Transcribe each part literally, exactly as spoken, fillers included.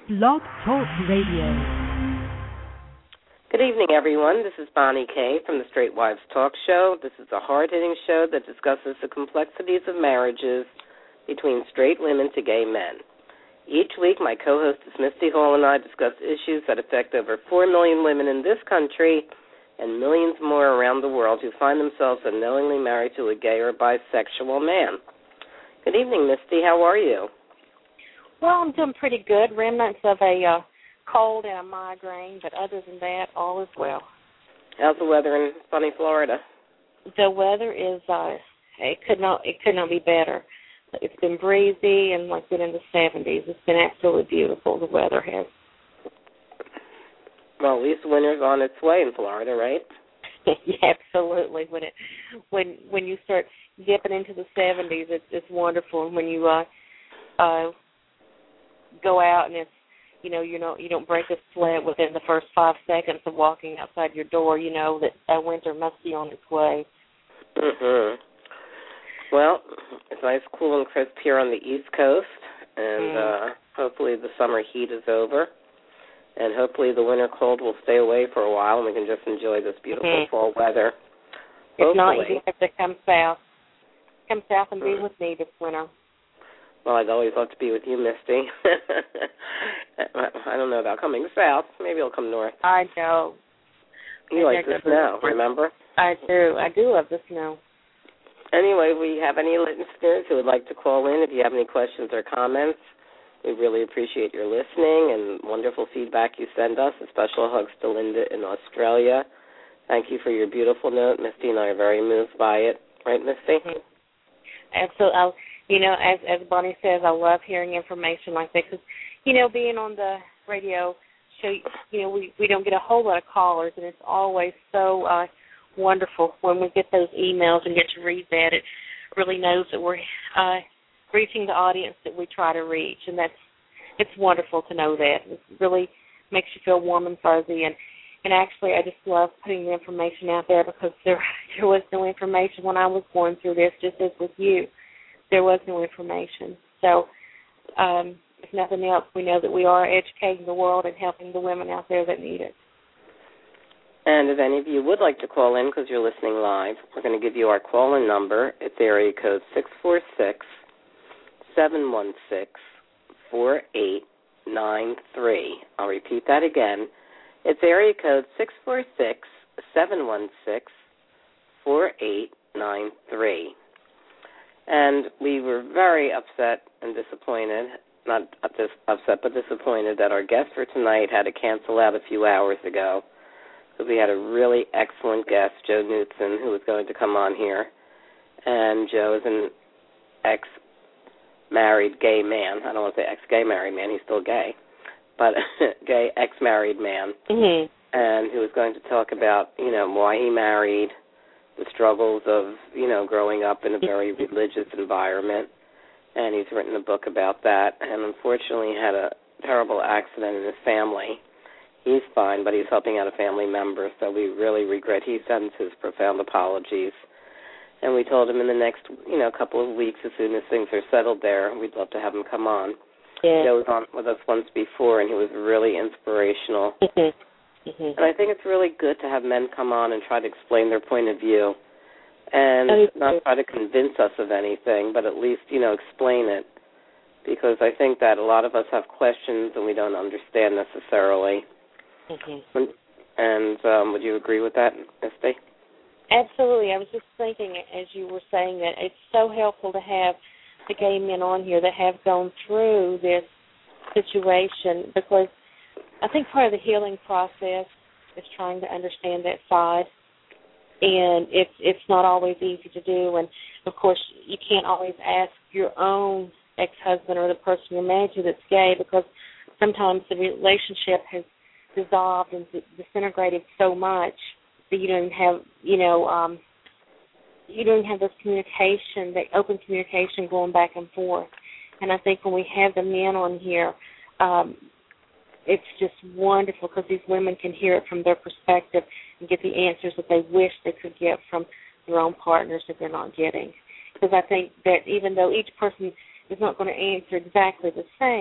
Blog Talk Radio. Good evening, everyone. This is Bonnie Kay from the Straight Wives Talk Show. This is a hard-hitting show that discusses the complexities of marriages between straight women to gay men. Each week, my co-hostess Misty Hall and I discuss issues that affect over four million women in this country and millions more around the world who find themselves unknowingly married to a gay or bisexual man. Good evening, Misty. How are you? Well, I'm doing pretty good. Remnants of a uh, cold and a migraine, but other than that, all is well. How's the weather in sunny Florida? The weather is, uh, it could not it could not be better. It's been breezy and like been in the seventies. It's been absolutely beautiful, the weather has. Well, at least winter's on its way in Florida, right? Yeah, absolutely. When it when when you start dipping into the seventies, it's it's wonderful. And when you uh uh go out and it's, you know, you know, you don't break a sweat within the first five seconds of walking outside your door, you know that uh, winter must be on its way. Mhm. Well, it's nice, cool, and crisp here on the East Coast, and mm. uh, hopefully the summer heat is over, and hopefully the winter cold will stay away for a while, and we can just enjoy this beautiful mm-hmm. fall weather. If hopefully. Not, you have to come south. Come south and mm. be with me this winter. Well, I'd always love to be with you, Misty. I don't know about coming south. Maybe I'll come north. I know. You I like the snow, remember? I do. I do love the snow. Anyway, we have any listeners who would like to call in. If you have any questions or comments, we really appreciate your listening and wonderful feedback you send us. A special hugs to Linda in Australia. Thank you for your beautiful note. Misty and I are very moved by it. Right, Misty? Mm-hmm. Absolutely. I'll, you know, as as Bonnie says, I love hearing information like that because, you know, being on the radio show, you know, we, we don't get a whole lot of callers, and it's always so uh, wonderful when we get those emails and get to read that. It really knows that we're uh, reaching the audience that we try to reach, and that's it's wonderful to know that. It really makes you feel warm and fuzzy, and, and actually I just love putting the information out there because there there was no information when I was going through this, just as with you. There was no information. So um, if nothing else, we know that we are educating the world and helping the women out there that need it. And if any of you would like to call in because you're listening live, we're going to give you our call-in number. It's area code six four six, seven one six, four eight nine three. I'll repeat that again. It's area code six four six, seven one six, four eight nine three. And we were very upset and disappointed, not upset but disappointed that our guest for tonight had to cancel out a few hours ago. We had a really excellent guest, Joe Knutson, who was going to come on here. And Joe is an ex-married gay man. I don't want to say ex-gay married man. He's still gay. But gay ex-married man. Mm-hmm. And he was going to talk about, you know, why he married, the struggles of, you know, growing up in a very religious environment. And he's written a book about that. And unfortunately had a terrible accident in his family. He's fine, but he's helping out a family member, so we really regret. He sends his profound apologies. And we told him in the next, you know, couple of weeks, as soon as things are settled there, we'd love to have him come on. Yeah. Joe was on with us once before, and he was really inspirational. Mm-hmm. Mm-hmm. And I think it's really good to have men come on and try to explain their point of view and oh, not try to convince us of anything, but at least, you know, explain it. Because I think that a lot of us have questions and we don't understand necessarily. Mm-hmm. And um, would you agree with that, Misty? Absolutely. I was just thinking, as you were saying, that it's so helpful to have the gay men on here that have gone through this situation, because I think part of the healing process is trying to understand that side, and it's it's not always easy to do. And of course, you can't always ask your own ex-husband or the person you're married to that's gay, because sometimes the relationship has dissolved and disintegrated so much that you don't have, you know, um, you don't have this communication, that open communication going back and forth. And I think when we have the men on here, um, it's just wonderful because these women can hear it from their perspective and get the answers that they wish they could get from their own partners that they're not getting. Because I think that even though each person is not going to answer exactly the same,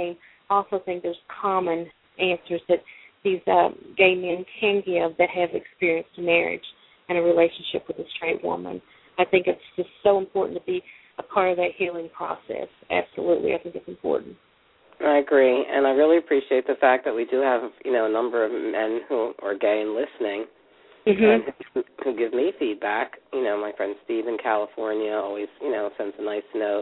also think there's common answers that these uh, gay men can give that have experienced marriage and a relationship with a straight woman. I think it's just so important to be a part of that healing process. Absolutely, I think it's important. I agree, and I really appreciate the fact that we do have, you know, a number of men who are gay and listening, mm-hmm. and who, who give me feedback. You know, my friend Steve in California always, you know, sends a nice note,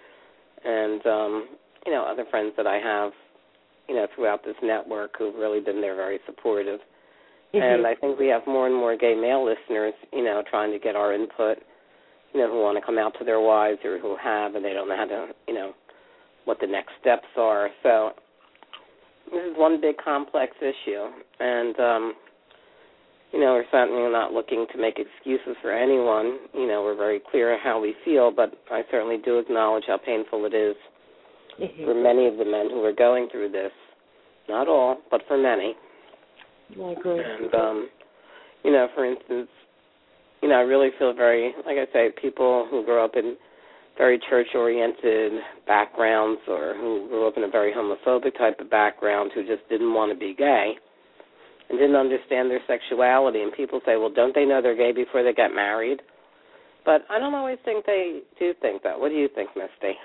and um, you know, other friends that I have, you know, throughout this network who've really been there, very supportive. Mm-hmm. And I think we have more and more gay male listeners, you know, trying to get our input, you know, who want to come out to their wives or who have, and they don't know how to, you know, what the next steps are. So this is one big complex issue, and, um, you know, we're certainly not looking to make excuses for anyone. You know, we're very clear how we feel, but I certainly do acknowledge how painful it is mm-hmm. for many of the men who are going through this. Not all, but for many. I agree. And, um, you know, for instance, you know, I really feel very, like I say, people who grow up in very church-oriented backgrounds or who grew up in a very homophobic type of background who just didn't want to be gay and didn't understand their sexuality. And people say, well, don't they know they're gay before they get married? But I don't always think they do think that. What do you think, Misty?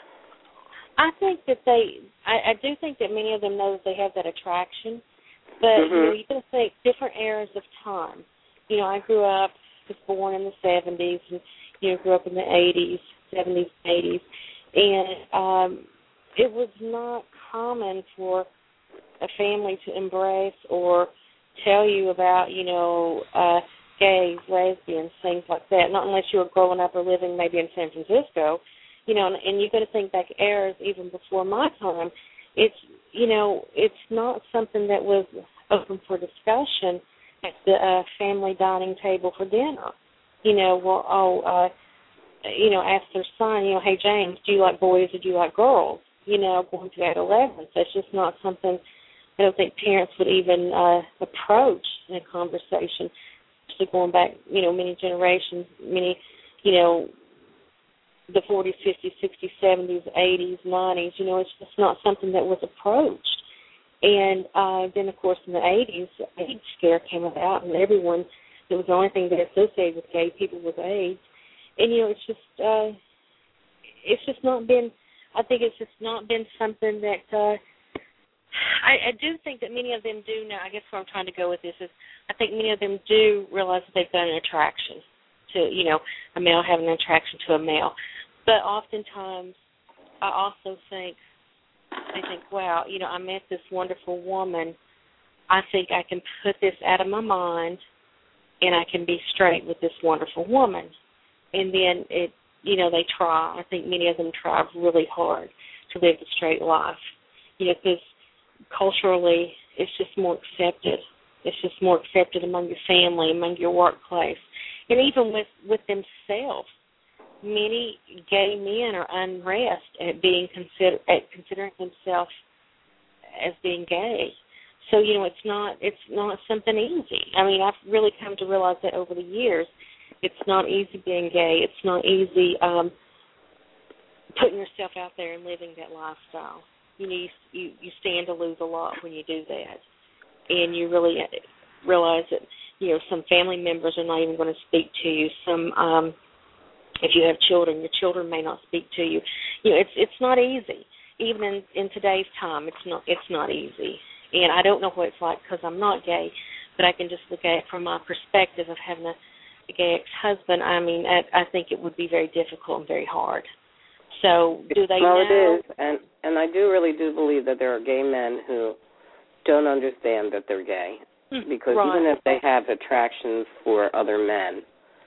I think that they, I, I do think that many of them know that they have that attraction. But, mm-hmm. you know, you can think different eras of time. You know, I grew up, was born in the seventies and, you know, grew up in the eighties. seventies, eighties, and um, it was not common for a family to embrace or tell you about, you know, uh, gays, lesbians, things like that, not unless you were growing up or living maybe in San Francisco, you know, and, and you've got to think back eras even before my time. It's, you know, it's not something that was open for discussion at the uh, family dining table for dinner. You know, well, oh, uh, you know, ask their son, you know, hey, James, do you like boys or do you like girls? You know, going through adolescence. That's just not something I don't think parents would even uh, approach in a conversation, especially going back, you know, many generations, many, you know, the forties, fifties, sixties, seventies, eighties, nineties, you know, it's just not something that was approached. And uh, then, of course, in the eighties, the AIDS scare came about, and everyone, it was the only thing that associated with gay people was AIDS. And, you know, it's just, uh, it's just not been, I think it's just not been something that, uh, I, I do think that many of them do now, I guess where I'm trying to go with this is, I think many of them do realize that they've got an attraction to, you know, a male having an attraction to a male. But oftentimes, I also think, they think, wow, you know, I met this wonderful woman. I think I can put this out of my mind, and I can be straight with this wonderful woman. And then, it, you know, they try. I think many of them try really hard to live a straight life. You know, because culturally, it's just more accepted. It's just more accepted among your family, among your workplace, and even with, with themselves. Many gay men are unrest at being consider at considering themselves as being gay. So, you know, it's not it's not something easy. I mean, I've really come to realize that over the years. It's not easy being gay. It's not easy um, putting yourself out there and living that lifestyle. You know, you, you, you stand to lose a lot when you do that. And you really realize that, you know, some family members are not even going to speak to you. Some, um, if you have children, your children may not speak to you. You know, it's it's not easy. Even in, in today's time, it's not it's not easy. And I don't know what it's like because I'm not gay, but I can just look at it from my perspective of having a gay ex-husband. I mean, I, I think it would be very difficult and very hard. So, do they well, know? Well, it is, and and I do really do believe that there are gay men who don't understand that they're gay, because right. even if they have attractions for other men,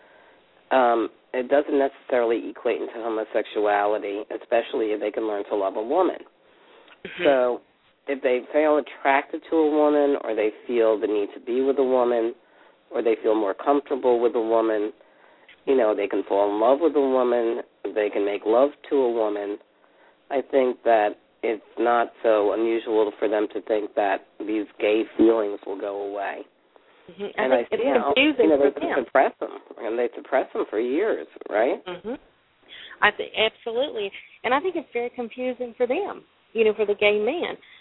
um, it doesn't necessarily equate into homosexuality, especially if they can learn to love a woman. Mm-hmm. So, if they feel attracted to a woman, or they feel the need to be with a woman, or they feel more comfortable with a woman, you know, they can fall in love with a woman, they can make love to a woman. I think that it's not so unusual for them to think that these gay feelings will go away. Mm-hmm. And I, I think see it's how, confusing you know, for they them. suppress them, and they suppress them for years, right? Mm-hmm. I think absolutely, and I think it's very confusing for them, you know, for the gay men.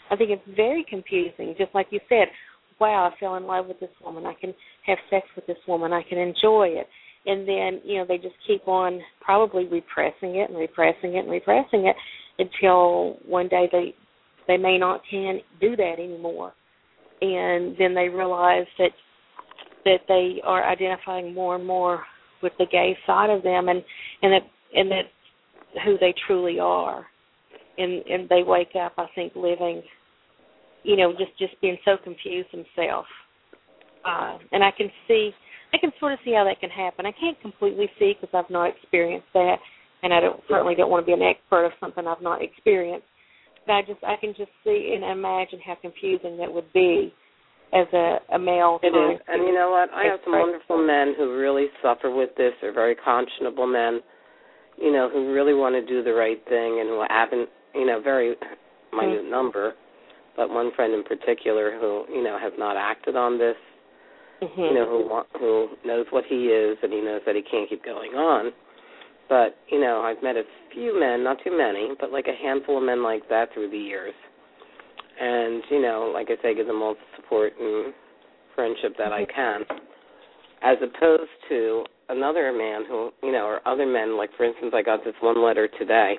I think it's very confusing. Just like you said, wow, I fell in love with this woman. I can have sex with this woman. I can enjoy it. And then, you know, they just keep on probably repressing it and repressing it and repressing it until one day they they may not can do that anymore. And then they realize that that they are identifying more and more with the gay side of them, and, and that and that who they truly are. And and they wake up, I think, living, you know, just, just being so confused themselves. Uh, and I can see, I can sort of see how that can happen. I can't completely see because I've not experienced that, and I don't certainly don't want to be an expert of something I've not experienced. But I just, I can just see and imagine how confusing that would be as a, a male. It is, and you know what? I have some wonderful men who really suffer with this. They're very conscionable men, you know, who really want to do the right thing and who haven't, you know, very minute mm-hmm. number, but one friend in particular who, you know, has not acted on this, mm-hmm. you know, who want, who knows what he is and he knows that he can't keep going on. But, you know, I've met a few men, not too many, but like a handful of men like that through the years. And, you know, like I say, give them all the support and friendship that I can, as opposed to another man who, you know, or other men, like, for instance, I got this one letter today.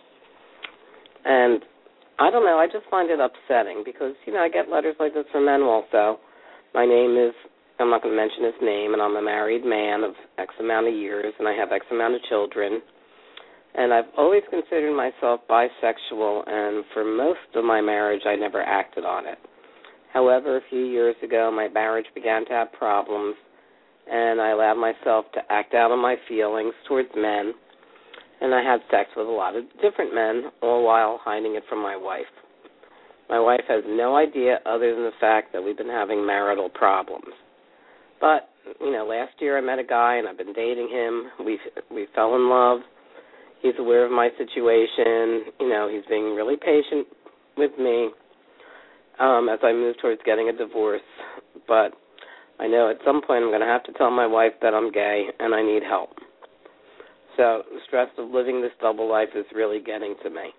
And I don't know, I just find it upsetting because, you know, I get letters like this from men also. My name is, I'm not going to mention his name, and I'm a married man of X amount of years, and I have X amount of children. And I've always considered myself bisexual, and for most of my marriage, I never acted on it. However, a few years ago, my marriage began to have problems, and I allowed myself to act out on my feelings towards men, and I had sex with a lot of different men, all while hiding it from my wife. My wife has no idea other than the fact that we've been having marital problems. But, you know, last year I met a guy, and I've been dating him. We we fell in love. He's aware of my situation. You know, he's being really patient with me um, as I move towards getting a divorce. But I know at some point I'm going to have to tell my wife that I'm gay and I need help. So the stress of living this double life is really getting to me.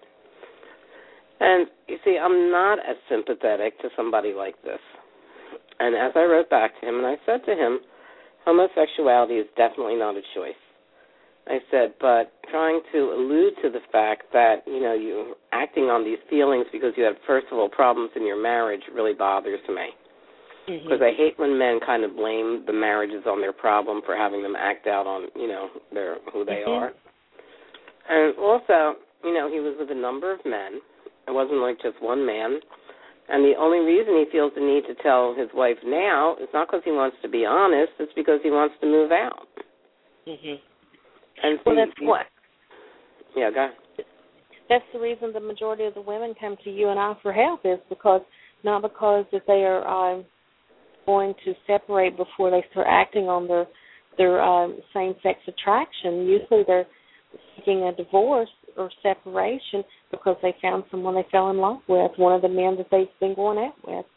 And, you see, I'm not as sympathetic to somebody like this. And as I wrote back to him, and I said to him, homosexuality is definitely not a choice. I said, but trying to allude to the fact that, you know, you acting on these feelings because you have, first of all, problems in your marriage really bothers me. Because mm-hmm. I hate when men kind of blame the marriages on their problem for having them act out on, you know, their who they mm-hmm. are. And also, you know, he was with a number of men. It wasn't like just one man. And the only reason he feels the need to tell his wife now is not because he wants to be honest. It's because he wants to move out. Mm-hmm. And well, that's he, what. Yeah, go ahead. That's the reason the majority of the women come to you and I for help is because, not because that they are um, going to separate before they start acting on their, their um, same-sex attraction. Usually they're seeking a divorce or separation because they found someone they fell in love with, one of the men that they've been going out with.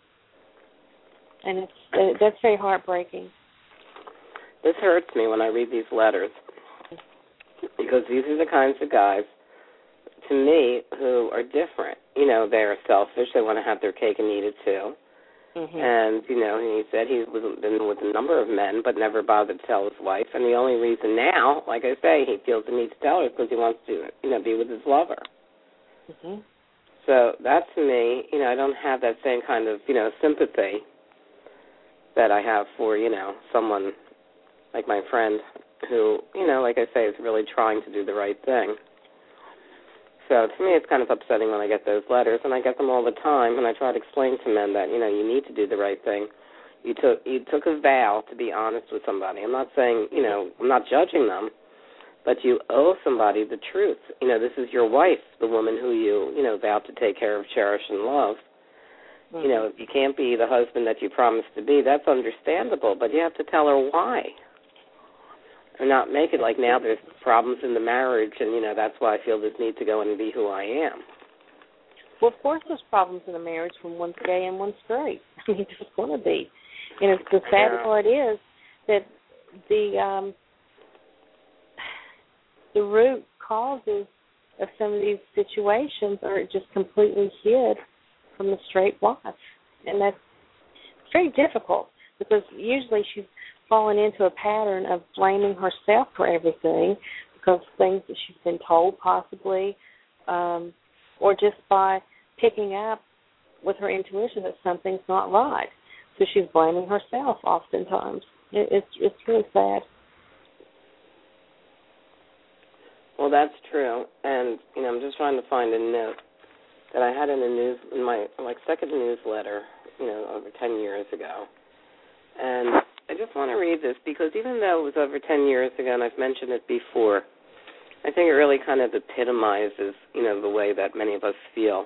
And it's uh, that's very heartbreaking. This hurts me when I read these letters because these are the kinds of guys, to me, who are different. You know, they're selfish. They want to have their cake and eat it too. Mm-hmm. And, you know, he said he's been with a number of men but never bothered to tell his wife. And the only reason now, like I say, he feels the need to tell her is because he wants to, you know, be with his lover. Mm-hmm. So that, to me, you know, I don't have that same kind of, you know, sympathy that I have for, you know, someone like my friend who, you know, like I say, is really trying to do the right thing. So to me, it's kind of upsetting when I get those letters, and I get them all the time, and I try to explain to men that, you know, you need to do the right thing. You took you took a vow to be honest with somebody. I'm not saying, you know, I'm not judging them, but you owe somebody the truth. You know, this is your wife, the woman who you, you know, vowed to take care of, cherish, and love. Mm-hmm. You know, if you can't be the husband that you promised to be, that's understandable, but you have to tell her why. Or not make it like now there's problems in the marriage, and, you know, that's why I feel this need to go in and be who I am. Well, of course there's problems in a marriage when one's gay and one's straight. I mean, there's going to be. And it's, the sad yeah. part is that the um, the root causes of some of these situations are just completely hid from the straight wife. And that's very difficult because usually she's fallen into a pattern of blaming herself for everything because things that she's been told possibly, um, or just by picking up with her intuition that something's not right. So she's blaming herself oftentimes. It, it's it's really sad. Well, that's true, and you know, I'm just trying to find a note that I had in a news in my like second newsletter, you know, over ten years ago, and I just want to read this because even though it was over ten years ago, and I've mentioned it before, I think it really kind of epitomizes, you know, the way that many of us feel.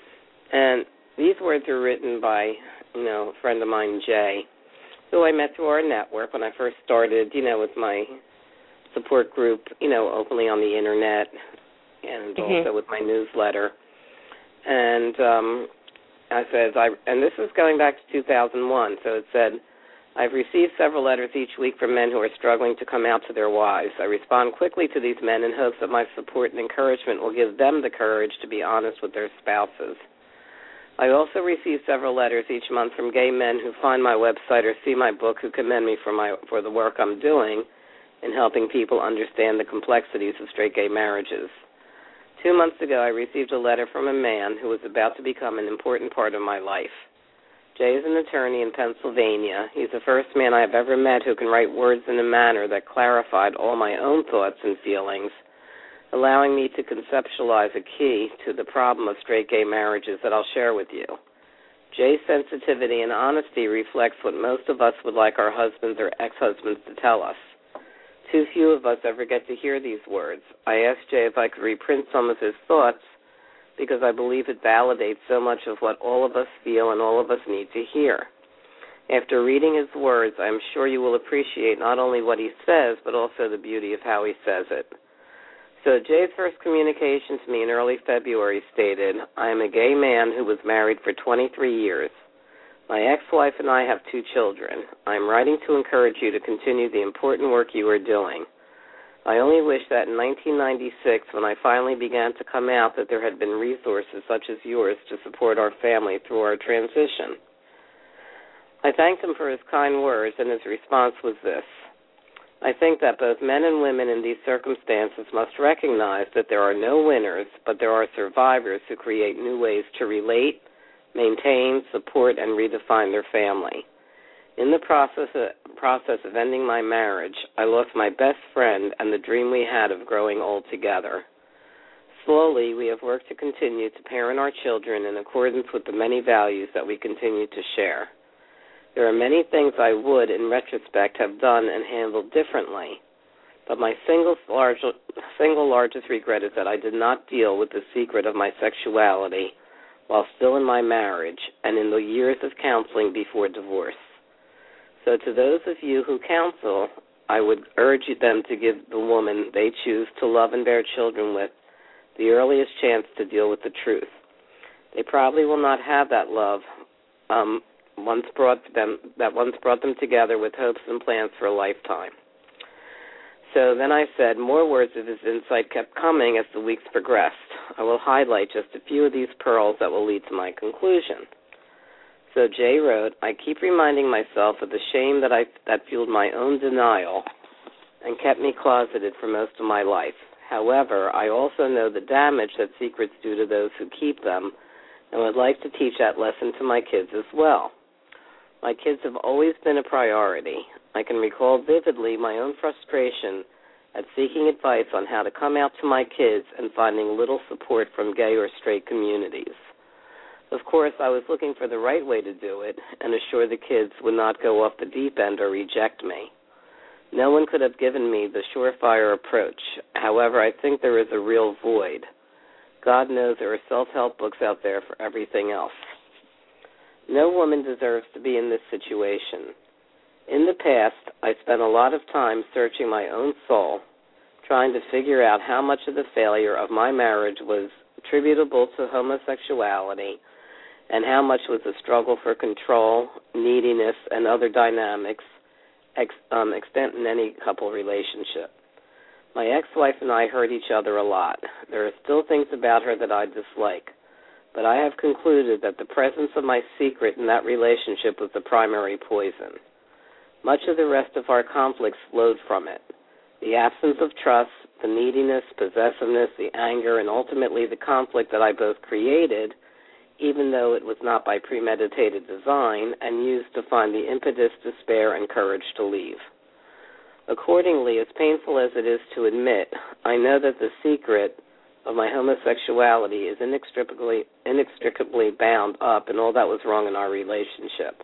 And these words are written by, you know, a friend of mine, Jay, who I met through our network when I first started, you know, with my support group, you know, openly on the Internet and mm-hmm. also with my newsletter. And um, I said, I, and this is going back to two thousand one, so it said, I've received several letters each week from men who are struggling to come out to their wives. I respond quickly to these men in hopes that my support and encouragement will give them the courage to be honest with their spouses. I also receive several letters each month from gay men who find my website or see my book who commend me for my for the work I'm doing in helping people understand the complexities of straight gay marriages. Two months ago, I received a letter from a man who was about to become an important part of my life. Jay is an attorney in Pennsylvania. He's the first man I have ever met who can write words in a manner that clarified all my own thoughts and feelings, allowing me to conceptualize a key to the problem of straight gay marriages that I'll share with you. Jay's sensitivity and honesty reflects what most of us would like our husbands or ex-husbands to tell us. Too few of us ever get to hear these words. I asked Jay if I could reprint some of his thoughts because I believe it validates so much of what all of us feel and all of us need to hear. After reading his words, I am sure you will appreciate not only what he says, but also the beauty of how he says it. So Jay's first communication to me in early February stated, I am a gay man who was married for twenty-three years. My ex-wife and I have two children. I am writing to encourage you to continue the important work you are doing. I only wish that in nineteen ninety-six, when I finally began to come out, that there had been resources such as yours to support our family through our transition. I thanked him for his kind words, and his response was this. I think that both men and women in these circumstances must recognize that there are no winners, but there are survivors who create new ways to relate, maintain, support, and redefine their family. In the process of, process of ending my marriage, I lost my best friend and the dream we had of growing old together. Slowly, we have worked to continue to parent our children in accordance with the many values that we continue to share. There are many things I would, in retrospect, have done and handled differently, but my single, large, single largest regret is that I did not deal with the secret of my sexuality while still in my marriage and in the years of counseling before divorce. So to those of you who counsel, I would urge them to give the woman they choose to love and bear children with the earliest chance to deal with the truth. They probably will not have that love um, once brought them that once brought them together with hopes and plans for a lifetime. So then I said, more words of his insight kept coming as the weeks progressed. I will highlight just a few of these pearls that will lead to my conclusion. So Jay wrote, I keep reminding myself of the shame that I that fueled my own denial and kept me closeted for most of my life. However, I also know the damage that secrets do to those who keep them and would like to teach that lesson to my kids as well. My kids have always been a priority. I can recall vividly my own frustration at seeking advice on how to come out to my kids and finding little support from gay or straight communities. Of course, I was looking for the right way to do it and assure the kids would not go off the deep end or reject me. No one could have given me the surefire approach. However, I think there is a real void. God knows there are self-help books out there for everything else. No woman deserves to be in this situation. In the past, I spent a lot of time searching my own soul, trying to figure out how much of the failure of my marriage was attributable to homosexuality and how much was a struggle for control, neediness, and other dynamics ex- um, extant in any couple relationship. My ex-wife and I hurt each other a lot. There are still things about her that I dislike, but I have concluded that the presence of my secret in that relationship was the primary poison. Much of the rest of our conflicts flowed from it. The absence of trust, the neediness, possessiveness, the anger, and ultimately the conflict that I both created, even though it was not by premeditated design, and used to find the impetus, despair, and courage to leave. Accordingly, as painful as it is to admit, I know that the secret of my homosexuality is inextricably, inextricably bound up in all that was wrong in our relationship.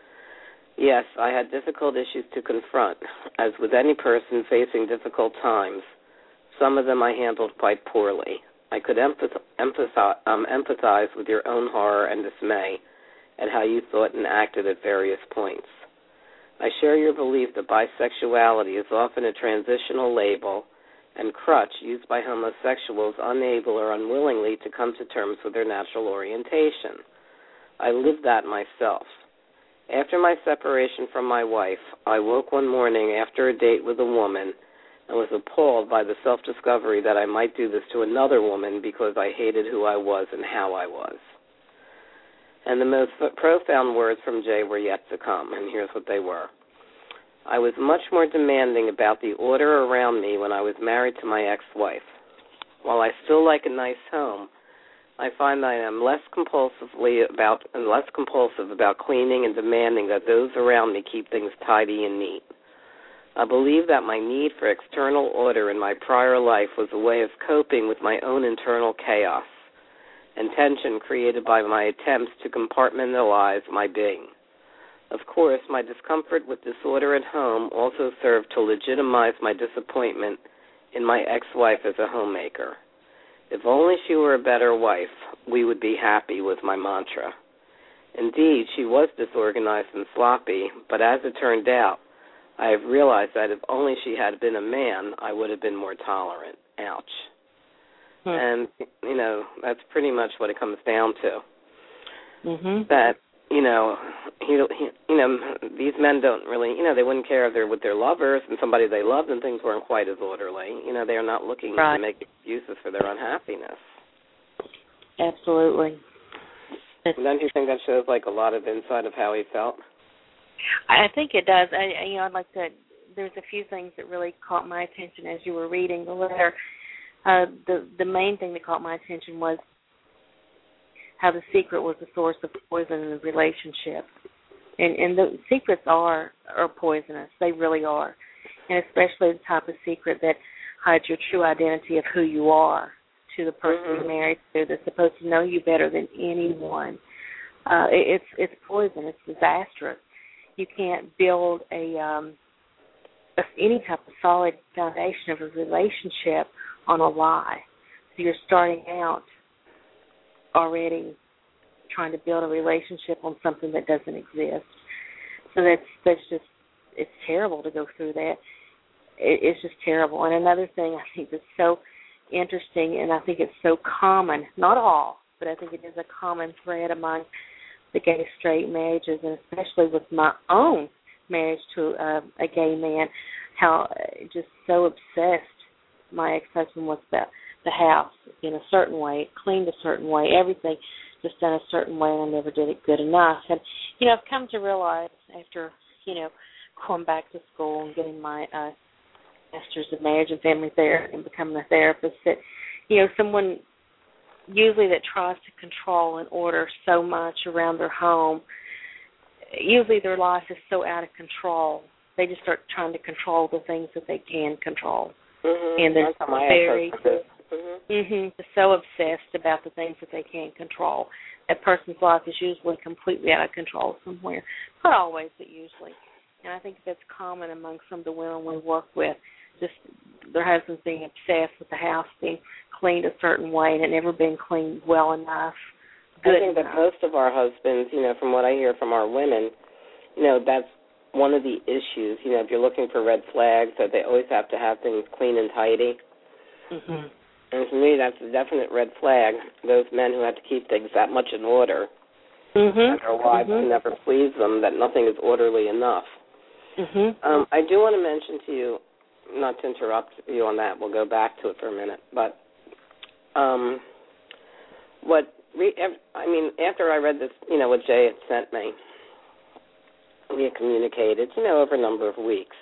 Yes, I had difficult issues to confront. As with any person facing difficult times, some of them I handled quite poorly. I could empath- empathize, um, empathize with your own horror and dismay at how you thought and acted at various points. I share your belief that bisexuality is often a transitional label and crutch used by homosexuals unable or unwillingly to come to terms with their natural orientation. I lived that myself. After my separation from my wife, I woke one morning after a date with a woman and was appalled by the self-discovery that I might do this to another woman because I hated who I was and how I was. And the most profound words from Jay were yet to come, and here's what they were. I was much more demanding about the order around me when I was married to my ex-wife. While I still like a nice home, I find that I am less compulsively about and less compulsive about cleaning and demanding that those around me keep things tidy and neat. I believe that my need for external order in my prior life was a way of coping with my own internal chaos and tension created by my attempts to compartmentalize my being. Of course, my discomfort with disorder at home also served to legitimize my disappointment in my ex-wife as a homemaker. If only she were a better wife, we would be happy, was my mantra. Indeed, she was disorganized and sloppy, but as it turned out, I have realized that if only she had been a man, I would have been more tolerant. Ouch. Hmm. And, you know, that's pretty much what it comes down to. Mm-hmm. That, you know, he, he, you know, these men don't really, you know, they wouldn't care if they're with their lovers and somebody they loved and things weren't quite as orderly. You know, they are not looking right. to make excuses for their unhappiness. Absolutely. And don't you think that shows, like, a lot of insight of how he felt? I think it does. I, you know, I'd like to, there's a few things that really caught my attention as you were reading the letter. Uh, the, the main thing that caught my attention was how the secret was the source of poison in the relationship. And, and the secrets are, are poisonous. They really are. And especially the type of secret that hides your true identity of who you are to the person mm-hmm. you're married to that's supposed to know you better than anyone. Uh, it, it's it's poison. It's disastrous. You can't build a, um, a any type of solid foundation of a relationship on a lie. So you're starting out already trying to build a relationship on something that doesn't exist. So that's that's just, it's terrible to go through that. It, it's just terrible. And another thing I think that's so interesting, and I think it's so common, not all, but I think it is a common thread among the gay straight marriages, and especially with my own marriage to uh, a gay man, how uh, just so obsessed my ex-husband was about the house in a certain way, cleaned a certain way, everything just done a certain way, and I never did it good enough. And, you know, I've come to realize after, you know, going back to school and getting my uh, master's of marriage and family therapy and becoming a therapist that, you know, someone usually that tries to control and order so much around their home, usually their life is so out of control, they just start trying to control the things that they can control. Mm-hmm. And they're very, mm-hmm. Mm-hmm, they're so obsessed about the things that they can't control. That person's life is usually completely out of control somewhere. Not always, but usually. And I think that's common among some of the women we work with, just their husbands being obsessed with the house being cleaned a certain way and it never been cleaned well enough, good I think enough. that most of our husbands, you know, from what I hear from our women, you know, that's one of the issues. You know, if you're looking for red flags, that they always have to have things clean and tidy. Mm-hmm. And for me, that's a definite red flag, those men who have to keep things that much in order. Mm-hmm. And their wives mm-hmm. can never please them, that nothing is orderly enough. Mm-hmm. Um, I do want to mention to you, not to interrupt you on that, we'll go back to it for a minute, but um, what re, I mean, after I read this, you know, what Jay had sent me, we had communicated, you know, over a number of weeks.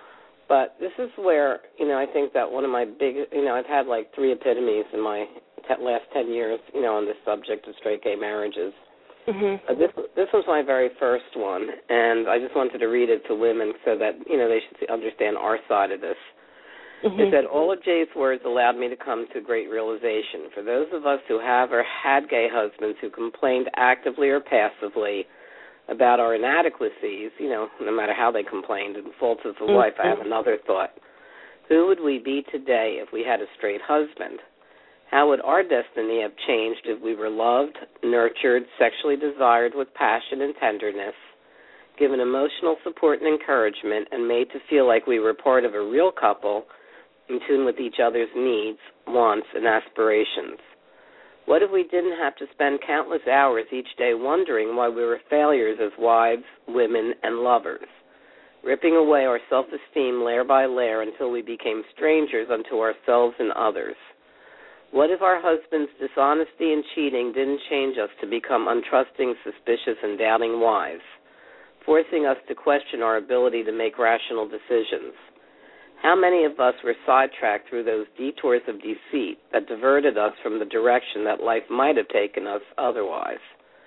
But this is where, you know, I think that one of my big, you know, I've had like three epitomes in my te- last ten years, you know, on this subject of straight gay marriages. Mm-hmm. Uh, this this was my very first one, and I just wanted to read it to women so that, you know, they should understand our side of this. Mm-hmm. It said, all of Jay's words allowed me to come to great realization. For those of us who have or had gay husbands who complained actively or passively about our inadequacies, you know, no matter how they complained, and faults of the mm-hmm. wife, I have another thought. Who would we be today if we had a straight husband? How would our destiny have changed if we were loved, nurtured, sexually desired with passion and tenderness, given emotional support and encouragement, and made to feel like we were part of a real couple in tune with each other's needs, wants, and aspirations? What if we didn't have to spend countless hours each day wondering why we were failures as wives, women, and lovers, ripping away our self-esteem layer by layer until we became strangers unto ourselves and others? What if our husband's dishonesty and cheating didn't change us to become untrusting, suspicious, and doubting wives, forcing us to question our ability to make rational decisions? How many of us were sidetracked through those detours of deceit that diverted us from the direction that life might have taken us otherwise?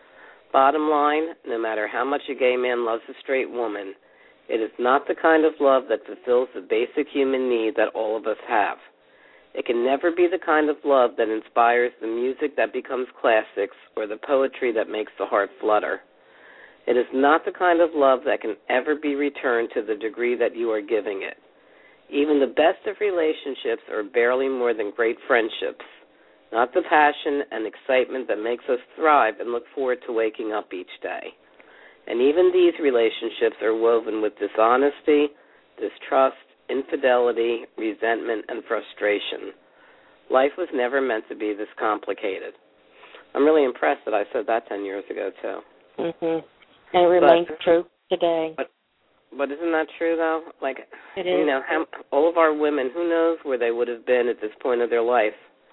Bottom line, no matter how much a gay man loves a straight woman, it is not the kind of love that fulfills the basic human need that all of us have. It can never be the kind of love that inspires the music that becomes classics or the poetry that makes the heart flutter. It is not the kind of love that can ever be returned to the degree that you are giving it. Even the best of relationships are barely more than great friendships, not the passion and excitement that makes us thrive and look forward to waking up each day. And even these relationships are woven with dishonesty, distrust, infidelity, resentment, and frustration. Life was never meant to be this complicated. I'm really impressed that I said that ten years ago, too. Mm-hmm. And it remains but, true today. But, but isn't that true, though? Like, it is. You know, how, all of our women, who knows where they would have been at this point of their life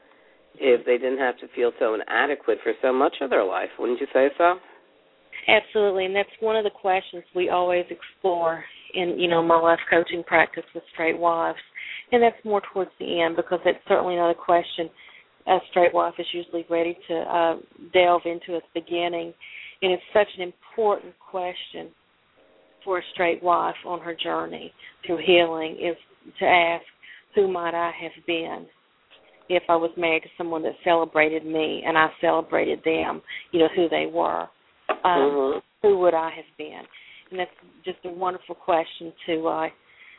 if they didn't have to feel so inadequate for so much of their life. Wouldn't you say so? Absolutely, and that's one of the questions we always explore in, you know, my life coaching practice with straight wives, and that's more towards the end because it's certainly not a question a straight wife is usually ready to uh, delve into at the beginning, and it's such an important question for a straight wife on her journey through healing is to ask, who might I have been if I was married to someone that celebrated me and I celebrated them, you know, who they were. Um, mm-hmm. Who would I have been? And that's just a wonderful question to uh,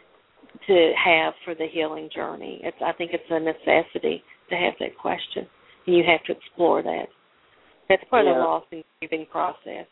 to have for the healing journey. It's, I think it's a necessity to have that question, and you have to explore that. That's part yeah. of the loss and grieving process.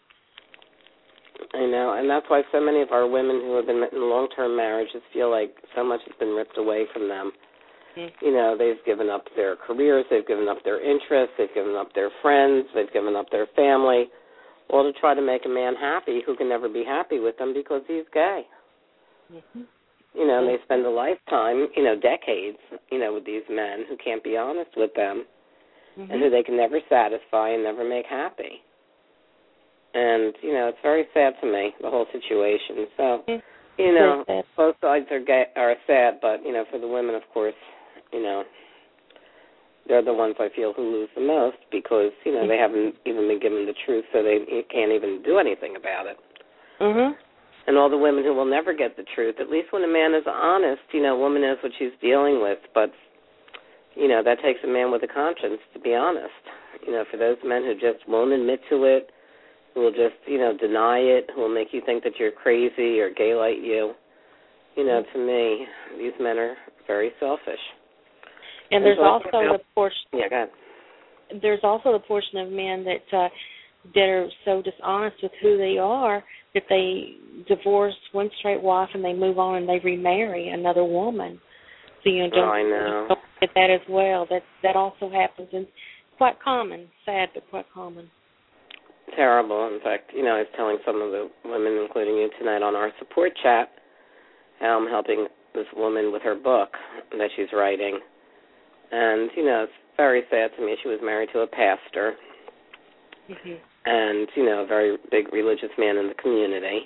I know, and that's why so many of our women who have been in long-term marriages feel like so much has been ripped away from them. Mm-hmm. You know, they've given up their careers, they've given up their interests, they've given up their friends, they've given up their family, all to try to make a man happy who can never be happy with them because he's gay. Mm-hmm. You know, and they spend a lifetime, you know, decades, you know, with these men who can't be honest with them mm-hmm. and who they can never satisfy and never make happy. And, you know, it's very sad to me, the whole situation. So, you know, both sides are gay, are sad, but, you know, for the women, of course, you know, they're the ones I feel who lose the most because, you know, they haven't even been given the truth, so they can't even do anything about it. Mm-hmm. And all the women who will never get the truth, at least when a man is honest, you know, a woman knows what she's dealing with, but, you know, that takes a man with a conscience to be honest. You know, for those men who just won't admit to it, who will just, you know, deny it, who will make you think that you're crazy or gay-light you, you know, to me, these men are very selfish. And there's, there's also, also the portion. Yeah, go ahead. There's also the portion of men that uh, that are so dishonest with who they are that they divorce one straight wife and they move on and they remarry another woman. So you know, don't, oh, I know. don't get that as well. That that also happens and quite common. Sad, but quite common. Terrible. In fact, you know, I was telling some of the women, including you tonight, on our support chat, how I'm helping this woman with her book that she's writing. And, you know, it's very sad to me. She was married to a pastor, Mhm. and, you know, a very big religious man in the community.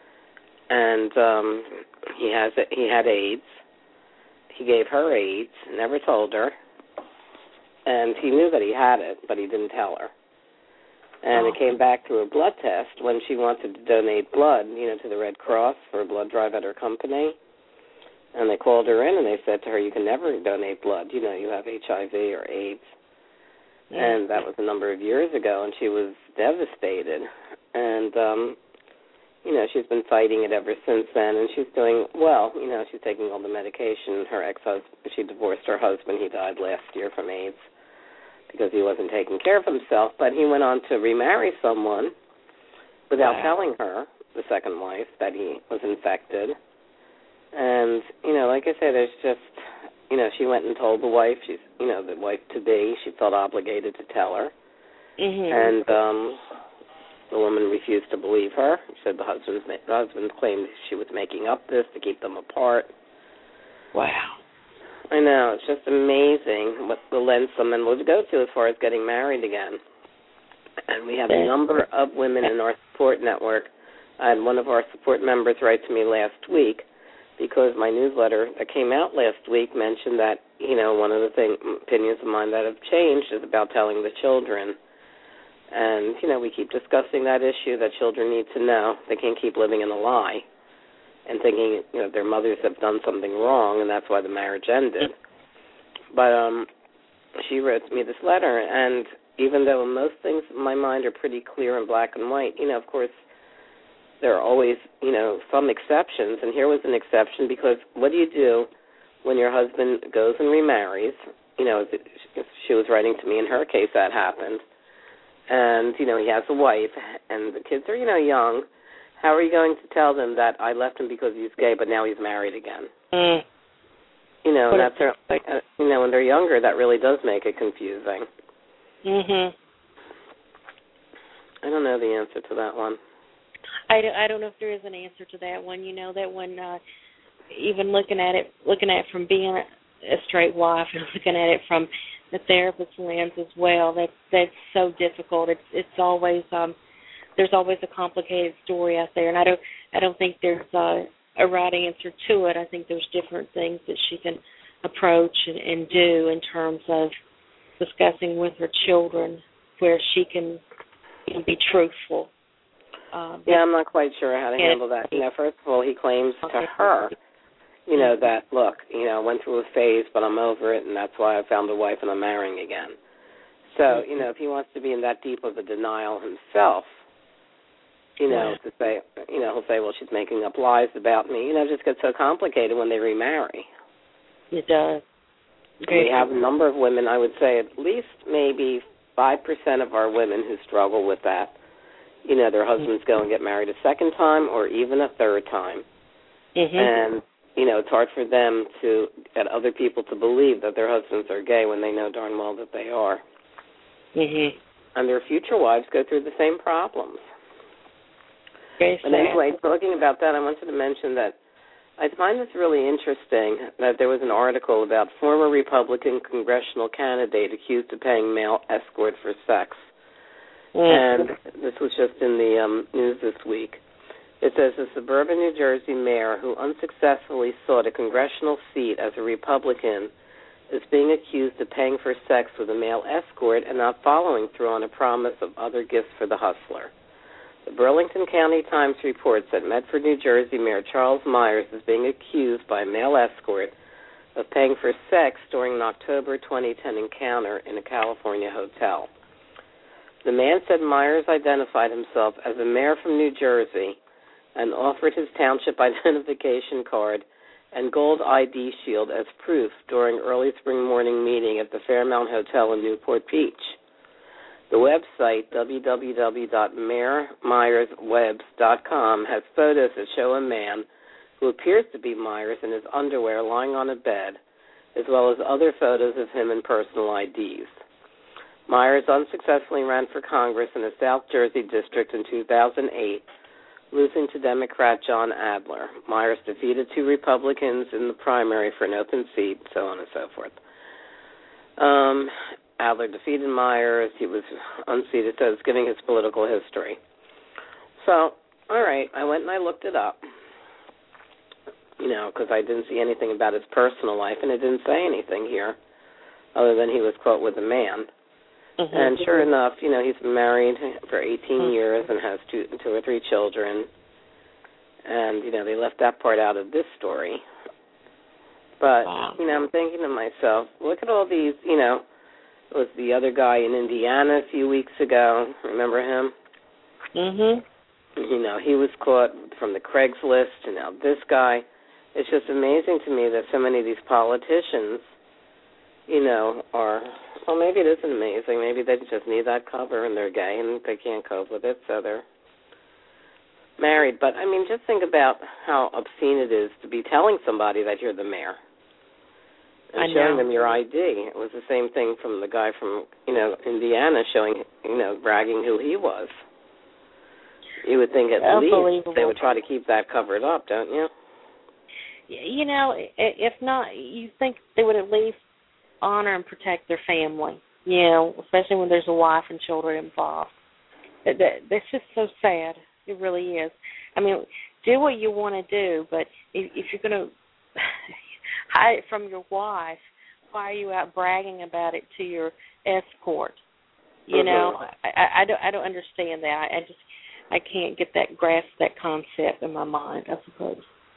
And um, he has he had AIDS. He gave her AIDS, never told her. And he knew that he had it, but he didn't tell her. And oh. it came back through a blood test when she wanted to donate blood, you know, to the Red Cross for a blood drive at her company. And they called her in and they said to her, you can never donate blood. You know, you have H I V or AIDS. Yeah. And that was a number of years ago, and she was devastated. And, um, you know, she's been fighting it ever since then, and she's doing well. You know, she's taking all the medication. Her ex-husband, she divorced her husband. He died last year from AIDS because he wasn't taking care of himself. But he went on to remarry someone without wow. telling her, the second wife, that he was infected. And, you know, like I said, there's just, you know, she went and told the wife, she's, you know, the wife-to-be, she felt obligated to tell her. Mm-hmm. And um, the woman refused to believe her. She said the husband's, the husband claimed she was making up this to keep them apart. Wow. I know. It's just amazing what the lengths some men would go to as far as getting married again. And we have a number of women in our support network. I had one of our support members write to me last week because my newsletter that came out last week mentioned that, you know, one of the thing, opinions of mine that have changed is about telling the children. And, you know, we keep discussing that issue that children need to know. They can't keep living in a lie and thinking, you know, their mothers have done something wrong and that's why the marriage ended. But um, she wrote me this letter, and even though most things in my mind are pretty clear and black and white, you know, of course, there are always, you know, some exceptions, and here was an exception because what do you do when your husband goes and remarries? You know, she was writing to me, in her case that happened, and, you know, he has a wife, and the kids are, you know, young. How are you going to tell them that I left him because he's gay, but now he's married again? Mm. You know, and that's, like, uh, you know, when they're younger, that really does make it confusing. Mhm. I don't know the answer to that one. I don't, I don't know if there is an answer to that one. You know, that one, uh, even looking at it, looking at it from being a, a straight wife and looking at it from the therapist's lens as well, that that's so difficult. It's it's always um, there's always a complicated story out there, and I don't I don't think there's a, a right answer to it. I think there's different things that she can approach and, and do in terms of discussing with her children where she can, you know, be truthful. Um, yeah, I'm not quite sure how to handle that. You know, first of all, he claims to her, you know, that, look, you know, I went through a phase, but I'm over it, and that's why I found a wife and I'm marrying again. So, you know, if he wants to be in that deep of a denial himself, you know, to say, you know, he'll say, well, she's making up lies about me. You know, it just gets so complicated when they remarry. It does. We have a number of women, I would say at least maybe five percent of our women who struggle with that. You know, their husbands go and get married a second time or even a third time. Mm-hmm. And, you know, it's hard for them to get other people to believe that their husbands are gay when they know darn well that they are. Mm-hmm. And their future wives go through the same problems. Very but anyway, talking about that, I wanted to mention that I find this really interesting that there was an article about former Republican congressional candidate accused of paying male escort for sex. Mm-hmm. And this was just in the um, news this week. It says a suburban New Jersey mayor who unsuccessfully sought a congressional seat as a Republican is being accused of paying for sex with a male escort and not following through on a promise of other gifts for the hustler. The Burlington County Times reports that Medford, New Jersey Mayor Charles Myers is being accused by a male escort of paying for sex during an October twenty ten encounter in a California hotel. The man said Myers identified himself as a mayor from New Jersey and offered his township identification card and gold I D shield as proof during early spring morning meeting at the Fairmount Hotel in Newport Beach. The website, w w w dot mayor myers webs dot com, has photos that show a man who appears to be Myers in his underwear lying on a bed, as well as other photos of him in personal I Ds. Myers unsuccessfully ran for Congress in the South Jersey district in two thousand eight, losing to Democrat John Adler. Myers defeated two Republicans in the primary for an open seat, so on and so forth. Um, Adler defeated Myers. He was unseated, so it's giving his political history. So, all right, I went and I looked it up, you know, because I didn't see anything about his personal life, and it didn't say anything here other than he was, quote, with a man. Mm-hmm. And sure enough, you know, he's been married for eighteen mm-hmm. years and has two, two or three children. And, you know, they left that part out of this story. But, wow. you know, I'm thinking to myself, look at all these, you know, it was the other guy in Indiana a few weeks ago. Remember him? Mm-hmm. You know, he was caught from the Craigslist, and now this guy. It's just amazing to me that so many of these politicians, you know, are, well, maybe it isn't amazing. Maybe they just need that cover and they're gay and they can't cope with it, so they're married. But, I mean, just think about how obscene it is to be telling somebody that you're the mayor and showing them your I D. It was the same thing from the guy from, you know, Indiana showing, you know, bragging who he was. You would think at least they would try to keep that covered up, don't you? You know, if not, you think they would at least honor and protect their family, you know, especially when there's a wife and children involved. That, that, that's just so sad. It really is. I mean, do what you want to do, but if, if you're going to hide it from your wife, why are you out bragging about it to your escort? You mm-hmm. know, I, I don't, I don't understand that. I, I just, I can't get that grasp that concept in my mind, I suppose.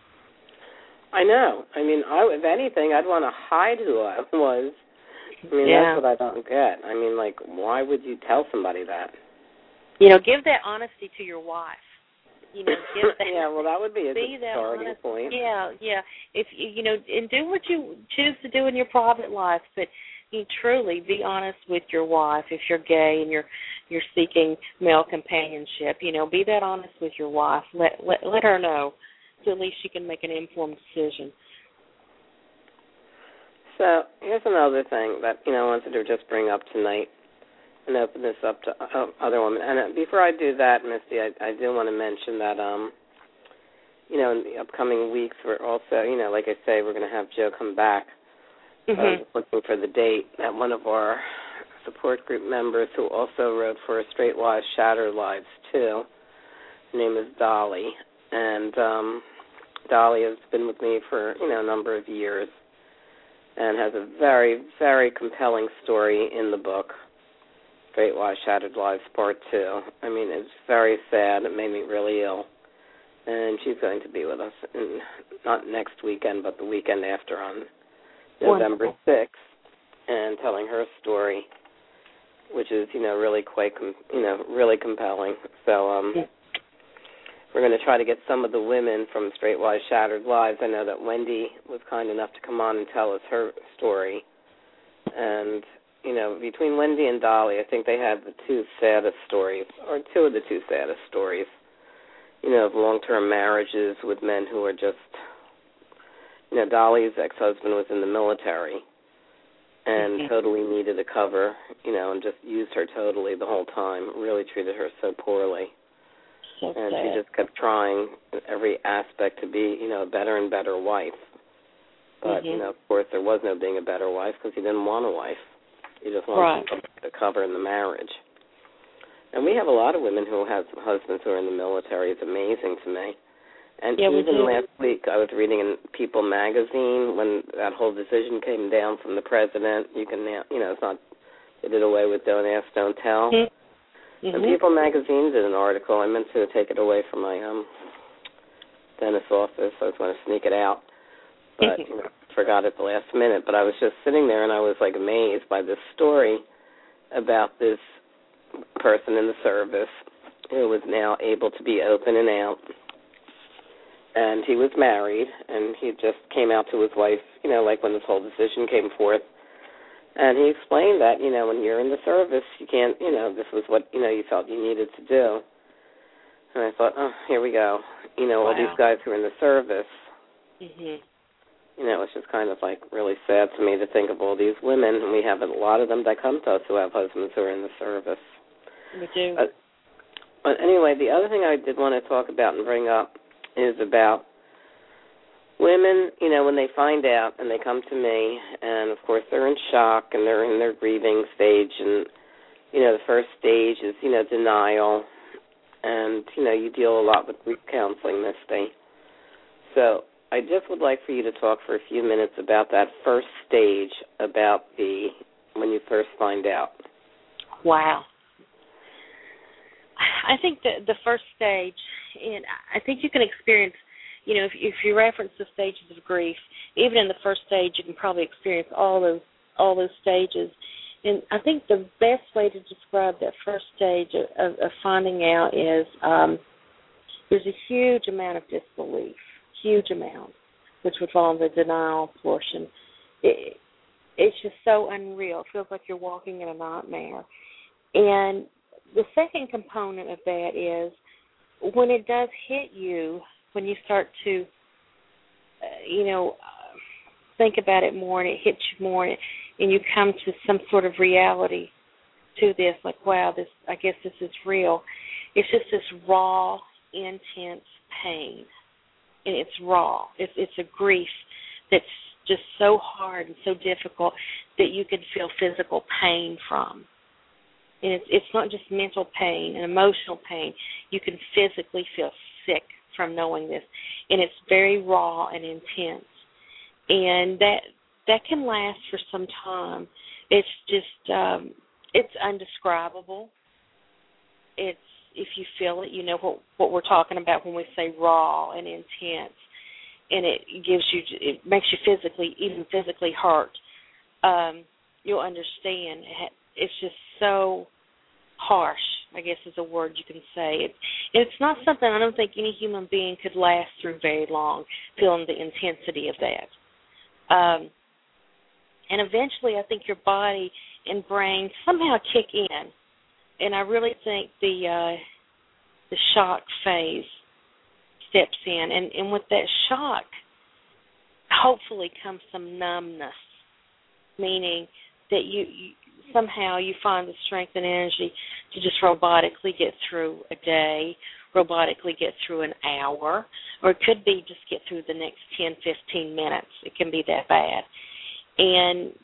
I know. I mean, I, if anything, I'd want to hide who I was. I mean, yeah. that's what I don't get. I mean, like, why would you tell somebody that? You know, give that honesty to your wife. You know, give that. yeah, well, that would be a be good starting honest, point. Yeah, yeah. If you know, and do what you choose to do in your private life, but you truly be honest with your wife. If you're gay and you're you're seeking male companionship, you know, be that honest with your wife. Let let let her know, so at least she can make an informed decision. So here's another thing that, you know, I wanted to just bring up tonight and open this up to uh, other women. And uh, before I do that, Misty, I, I do want to mention that, um, you know, in the upcoming weeks, we're also, you know, like I say, we're going to have Joe come back. Mm-hmm. I was looking for the date that one of our support group members who also wrote for Straight Wives, Shattered Lives, too. Her name is Dolly. And um, Dolly has been with me for, you know, a number of years and has a very, very compelling story in the book, Straight Wives, Shattered Lives, Part two. I mean, it's very sad. It made me really ill. And she's going to be with us, in, not next weekend, but the weekend after on November sixth, and telling her story, which is, you know, really quite, com- you know, really compelling. So um, we're going to try to get some of the women from Straight Wives, Shattered Lives. I know that Wendy was kind enough to come on and tell us her story. And, you know, between Wendy and Dolly, I think they have the two saddest stories, or two of the two saddest stories, you know, of long-term marriages with men who are just, you know, Dolly's ex-husband was in the military and mm-hmm. totally needed a cover, you know, and just used her totally the whole time, really treated her so poorly. So and sad. She just kept trying in every aspect to be, you know, a better and better wife. But, mm-hmm. you know, of course, there was no being a better wife because he didn't want a wife. He just wanted right. to cover in the marriage. And we have a lot of women who have husbands who are in the military. It's amazing to me. And yeah, even last week, I was reading in People magazine when that whole decision came down from the president. You can, you know, it's not, they did away with Don't Ask, Don't Tell. Mm-hmm. And People magazine did an article. I meant to take it away from my um, dentist's office. I was going to sneak it out, but you know, forgot at the last minute. But I was just sitting there, and I was like amazed by this story about this person in the service who was now able to be open and out. And he was married, and he just came out to his wife, you know, like when this whole decision came forth. And he explained that, you know, when you're in the service, you can't, you know, this was what, you know, you felt you needed to do. And I thought, oh, here we go. You know, wow. all these guys who are in the service, mm-hmm. you know, it's just kind of like really sad to me to think of all these women, and we have a lot of them that come to us who have husbands who are in the service. We do. But, but anyway, the other thing I did want to talk about and bring up is about women, you know, when they find out and they come to me, and of course they're in shock and they're in their grieving stage, and you know, the first stage is, you know, denial, and you know, you deal a lot with grief counseling, Misty. So I just would like for you to talk for a few minutes about that first stage, about the when you first find out. Wow. I think that the first stage, and I think you can experience, you know, if, if you reference the stages of grief, even in the first stage, you can probably experience all those all those stages. And I think the best way to describe that first stage of, of finding out is um, there's a huge amount of disbelief, huge amount, which would fall in the denial portion. It, it's just so unreal. It feels like you're walking in a nightmare. And the second component of that is when it does hit you, when you start to, uh, you know, uh, think about it more and it hits you more and, it, and you come to some sort of reality to this, like, wow, this, I guess this is real. It's just this raw, intense pain. And it's raw. It's, it's a grief that's just so hard and so difficult that you can feel physical pain from. And it's, it's not just mental pain and emotional pain. You can physically feel sick from knowing this. And it's very raw and intense. And that that can last for some time. It's just, um, it's undescribable. It's, if you feel it, you know what, what we're talking about when we say raw and intense. And it gives you, it makes you physically, even physically hurt. Um, you'll understand. It's just so harsh, I guess is a word you can say. It, it's not something I don't think any human being could last through very long, feeling the intensity of that. Um, and eventually I think your body and brain somehow kick in. And I really think the uh, the shock phase steps in. And, and with that shock, hopefully comes some numbness, meaning that you, you somehow you find the strength and energy to just robotically get through a day, robotically get through an hour, or it could be just get through the next ten, fifteen minutes. It can be that bad. And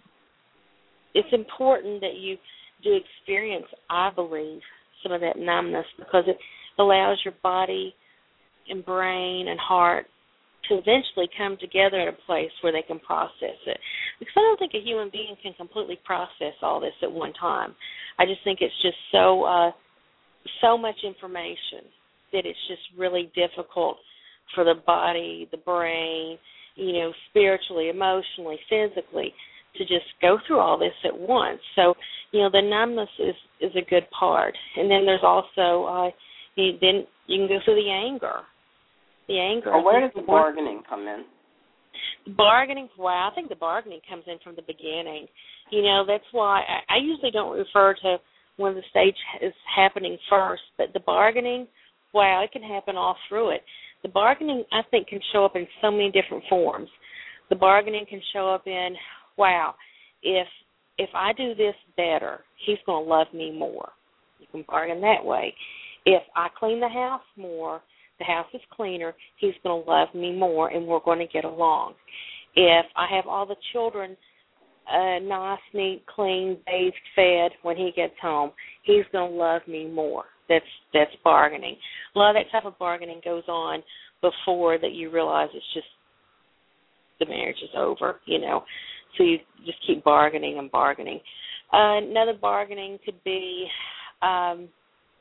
it's important that you do experience, I believe, some of that numbness because it allows your body and brain and heart to eventually come together at a place where they can process it. Because I don't think a human being can completely process all this at one time. I just think it's just so uh, so much information that it's just really difficult for the body, the brain, you know, spiritually, emotionally, physically, to just go through all this at once. So, you know, the numbness is, is a good part. And then there's also, uh, you, then you can go through the anger. The anger. Well, where does the bargaining come in? The bargaining, wow, I think the bargaining comes in from the beginning. You know, that's why I, I usually don't refer to when the stage is happening first, but the bargaining, wow, it can happen all through it. The bargaining, I think, can show up in so many different forms. The bargaining can show up in, wow, if if I do this better, he's going to love me more. You can bargain that way. If I clean the house more, the house is cleaner, he's going to love me more, and we're going to get along. If I have all the children uh, nice, neat, clean, bathed, fed when he gets home, he's going to love me more. That's that's bargaining. A lot of that type of bargaining goes on before that you realize it's just the marriage is over, you know. So you just keep bargaining and bargaining. Uh, another bargaining could be, um,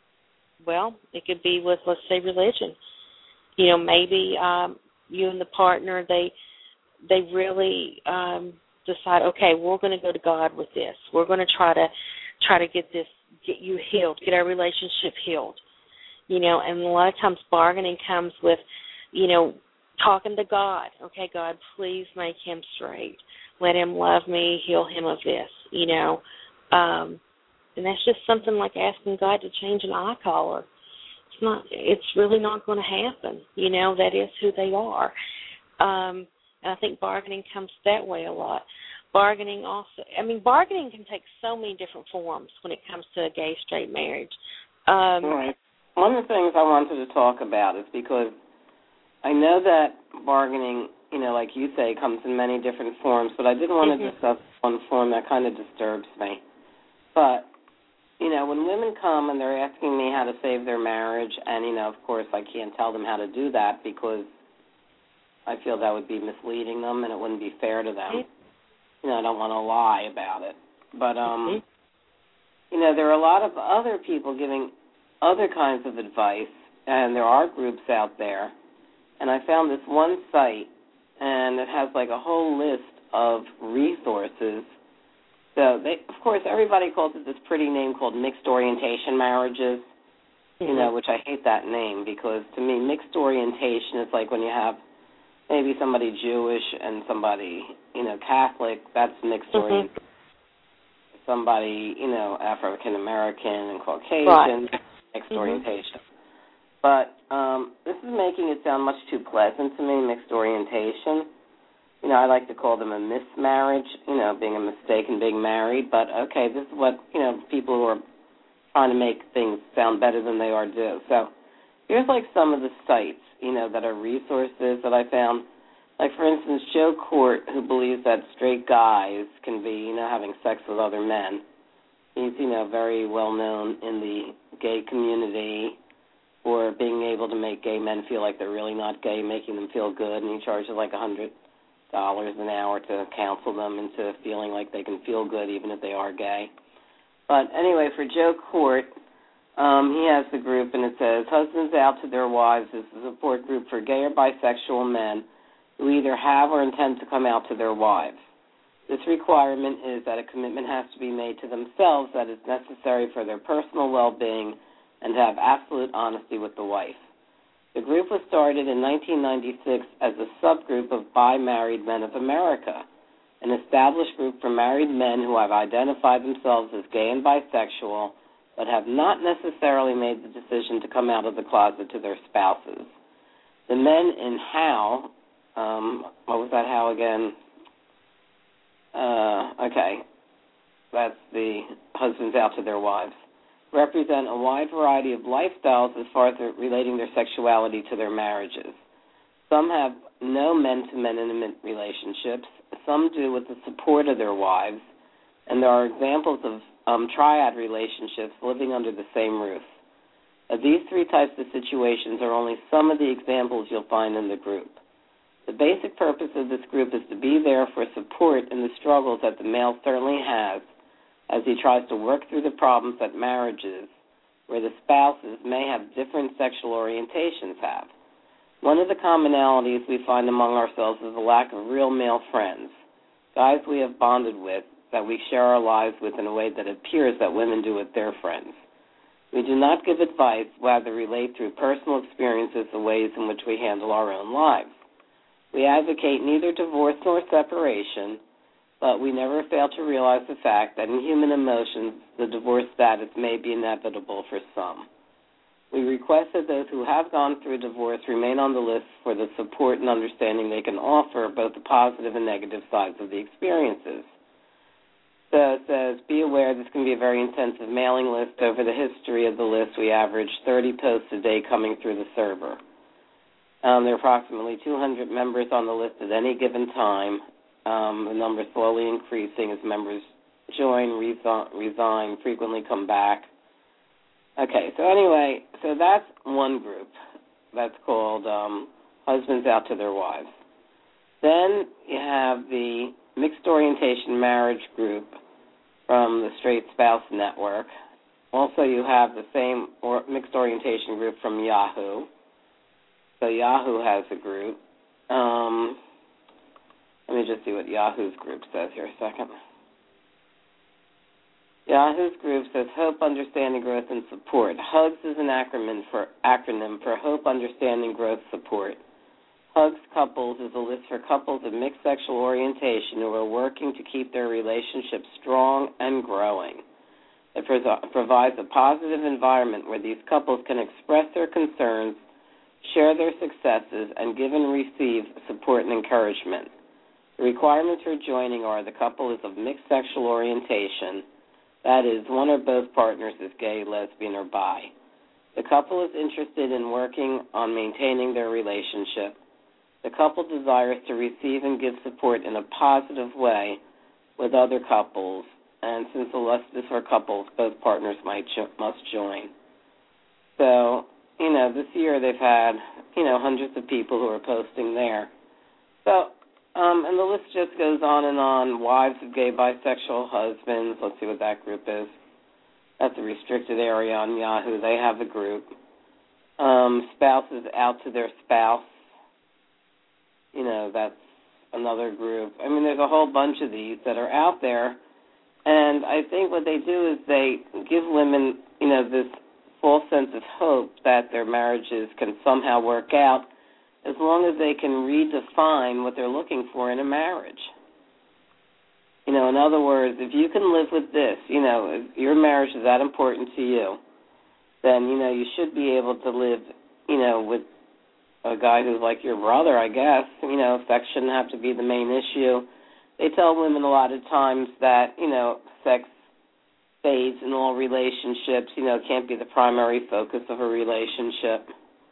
well, it could be with, let's say, religion. You know, maybe um, you and the partner, they they really um, decide, okay, we're going to go to God with this. We're going to try to try to get this, get you healed, get our relationship healed. You know, and a lot of times bargaining comes with, you know, talking to God. Okay, God, please make him straight. Let him love me, heal him of this, you know. Um, and that's just something like asking God to change an eye collar. It's not. It's really not going to happen. You know, that is who they are. Um, and I think bargaining comes that way a lot. Bargaining also, I mean, bargaining can take so many different forms when it comes to a gay-straight marriage. Um, right. One of the things I wanted to talk about is because I know that bargaining, you know, like you say, comes in many different forms, but I did want mm-hmm. to discuss one form that kind of disturbs me. But, you know, when women come and they're asking me how to save their marriage, and, you know, of course I can't tell them how to do that because I feel that would be misleading them and it wouldn't be fair to them. Mm-hmm. You know, I don't want to lie about it. But, um, mm-hmm. you know, there are a lot of other people giving other kinds of advice, and there are groups out there. And I found this one site, and it has like a whole list of resources. So, they, of course, everybody calls it this pretty name called mixed orientation marriages, mm-hmm. you know, which I hate that name because to me mixed orientation is like when you have maybe somebody Jewish and somebody, you know, Catholic, that's mixed mm-hmm. orientation. Somebody, you know, African American and Caucasian, right. mixed mm-hmm. orientation. But um, this is making it sound much too pleasant to me, mixed orientation. You know, I like to call them a mismarriage, you know, being a mistake and being married. But, okay, this is what, you know, people who are trying to make things sound better than they are do. So here's, like, some of the sites, you know, that are resources that I found. Like, for instance, Joe Court, who believes that straight guys can be, you know, having sex with other men. He's, you know, very well known in the gay community for being able to make gay men feel like they're really not gay, making them feel good, and he charges like one hundred dollars an hour to counsel them into feeling like they can feel good even if they are gay. But anyway, for Joe Court, um, he has the group, and it says, Husbands Out to Their Wives is a support group for gay or bisexual men who either have or intend to come out to their wives. This requirement is that a commitment has to be made to themselves that is necessary for their personal well-being and to have absolute honesty with the wife. The group was started in nineteen ninety-six as a subgroup of Bi Married Men of America, an established group for married men who have identified themselves as gay and bisexual but have not necessarily made the decision to come out of the closet to their spouses. The men in How, um, what was that How again? Uh, okay, that's the Husbands Out to Their Wives, represent a wide variety of lifestyles as far as relating their sexuality to their marriages. Some have no men-to-men intimate relationships. Some do with the support of their wives. And there are examples of um, triad relationships living under the same roof. Now, these three types of situations are only some of the examples you'll find in the group. The basic purpose of this group is to be there for support in the struggles that the male certainly has as he tries to work through the problems that marriages, where the spouses may have different sexual orientations, have. One of the commonalities we find among ourselves is a lack of real male friends, guys we have bonded with, that we share our lives with in a way that appears that women do with their friends. We do not give advice, rather relate through personal experiences the ways in which we handle our own lives. We advocate neither divorce nor separation, but we never fail to realize the fact that in human emotions, the divorce status may be inevitable for some. We request that those who have gone through a divorce remain on the list for the support and understanding they can offer both the positive and negative sides of the experiences. So it says, be aware this can be a very intensive mailing list. Over the history of the list, we average thirty posts a day coming through the server. Um, there are approximately two hundred members on the list at any given time. Um, the number is slowly increasing as members join, resi- resign, frequently come back. Okay, so anyway, so that's one group. That's called um, Husbands Out to Their Wives. Then you have the Mixed Orientation Marriage Group from the Straight Spouse Network. Also, you have the same or Mixed Orientation Group from Yahoo. So Yahoo has a group. Um... Let me just see what Yahoo's group says here a second. Yahoo's group says Hope, Understanding, Growth, and Support. HUGS is an acronym for acronym for Hope, Understanding, Growth, Support. HUGS Couples is a list for couples of mixed sexual orientation who are working to keep their relationship strong and growing. It provides a positive environment where these couples can express their concerns, share their successes, and give and receive support and encouragement. The requirements for joining are the couple is of mixed sexual orientation, that is, one or both partners is gay, lesbian, or bi. The couple is interested in working on maintaining their relationship. The couple desires to receive and give support in a positive way with other couples, and since the lust is for couples, both partners might jo- must join. So, you know, this year they've had, you know, hundreds of people who are posting there. So, um, and the list just goes on and on. Wives of gay bisexual husbands, let's see what that group is. That's a restricted area on Yahoo. They have a group. Um, spouses out to their spouse. You know, that's another group. I mean, there's a whole bunch of these that are out there. And I think what they do is they give women, you know, this false sense of hope that their marriages can somehow work out as long as they can redefine what they're looking for in a marriage. You know, in other words, if you can live with this, you know, if your marriage is that important to you, then, you know, you should be able to live, you know, with a guy who's like your brother, I guess. You know, sex shouldn't have to be the main issue. They tell women a lot of times that, you know, sex fades in all relationships, you know, can't be the primary focus of a relationship.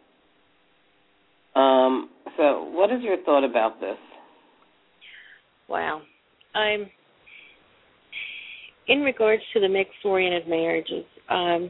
Um, so what is your thought about this? Wow. I'm, in regards to the mixed-oriented marriages, um,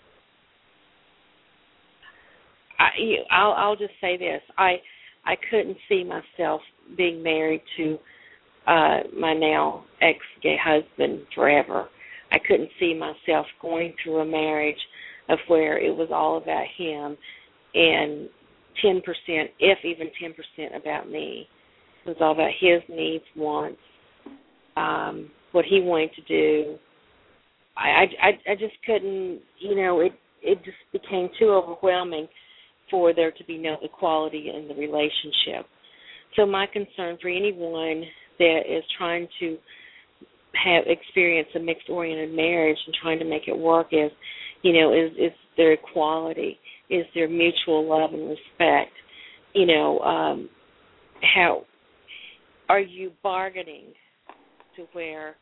I, I'll, I'll just say this. I I couldn't see myself being married to uh, my now ex-gay husband forever. I couldn't see myself going through a marriage of where it was all about him and ten percent, if even ten percent about me. It was all about his needs, wants, um, what he wanted to do. I, I, I just couldn't, you know, it, it just became too overwhelming for there to be no equality in the relationship. So my concern for anyone that is trying to have experience a mixed-oriented marriage and trying to make it work is, you know, is, is their equality, is their mutual love and respect. You know, um, how are you bargaining to where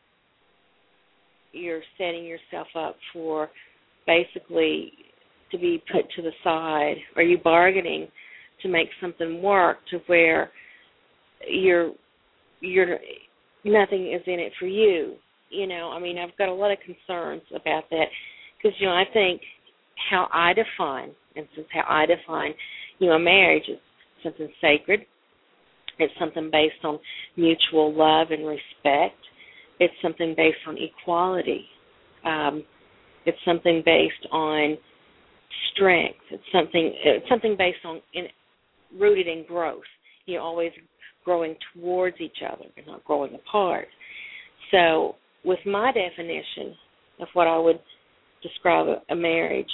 you're setting yourself up for basically to be put to the side? Are you bargaining to make something work to where you're you're nothing is in it for you? You know, I mean, I've got a lot of concerns about that because, you know, I think how I define, and since how I define, you know, a marriage is something sacred. It's something based on mutual love and respect. It's something based on equality. Um, it's something based on strength. It's something it's something based on in, rooted in growth. You're always growing towards each other and not growing apart. So with my definition of what I would describe a, a marriage,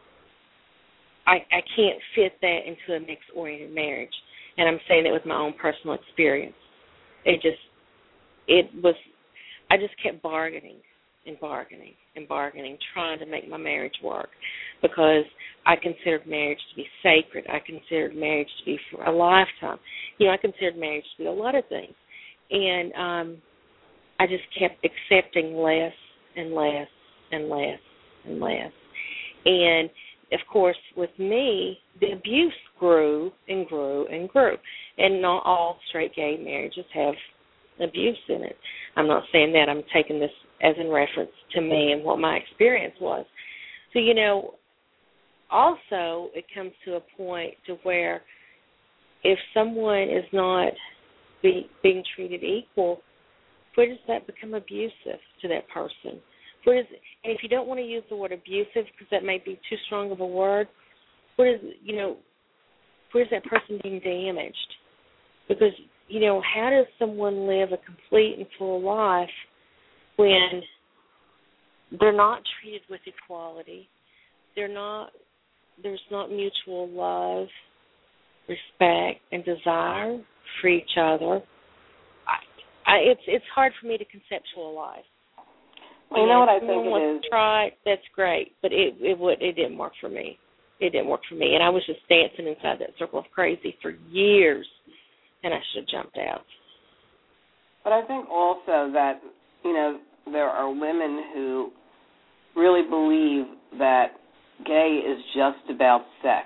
I, I can't fit that into a mixed-oriented marriage. And I'm saying that with my own personal experience. It just, it was, I just kept bargaining and bargaining and bargaining, trying to make my marriage work because I considered marriage to be sacred. I considered marriage to be for a lifetime. You know, I considered marriage to be a lot of things. And um, I just kept accepting less and less and less and less. And, of course, with me, the abuse grew and grew and grew. And not all straight gay marriages have abuse in it. I'm not saying that. I'm taking this as in reference to me and what my experience was. So, you know, also it comes to a point to where if someone is not be, being treated equal, where does that become abusive to that person? Where does, and if you don't want to use the word abusive because that may be too strong of a word, where is, you know, where's that person being damaged? Because, you know, how does someone live a complete and full life when they're not treated with equality? They're not, there's not mutual love, respect, and desire for each other. I, I, it's it's hard for me to conceptualize. Well, you know what I think it is? Try, that's great, but it it would it didn't work for me. It didn't work for me, and I was just dancing inside that circle of crazy for years, and I should have jumped out. But I think also that, you know, there are women who really believe that gay is just about sex.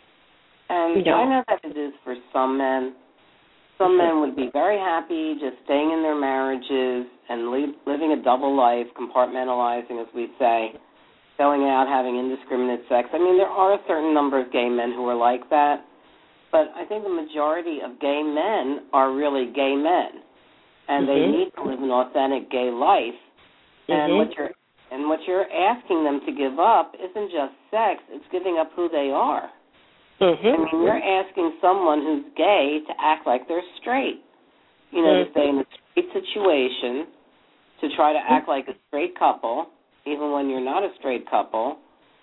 And no. I know that it is for some men. Some men would be very happy just staying in their marriages and li- living a double life, compartmentalizing, as we say, going out, having indiscriminate sex. I mean, there are a certain number of gay men who are like that, but I think the majority of gay men are really gay men, and mm-hmm. they need to live an authentic gay life. Mm-hmm. And what you're and what you're asking them to give up isn't just sex; it's giving up who they are. Mm-hmm. I mean, you're asking someone who's gay to act like they're straight. You know, mm-hmm. to stay in a straight situation, to try to act like a straight couple, even when you're not a straight couple.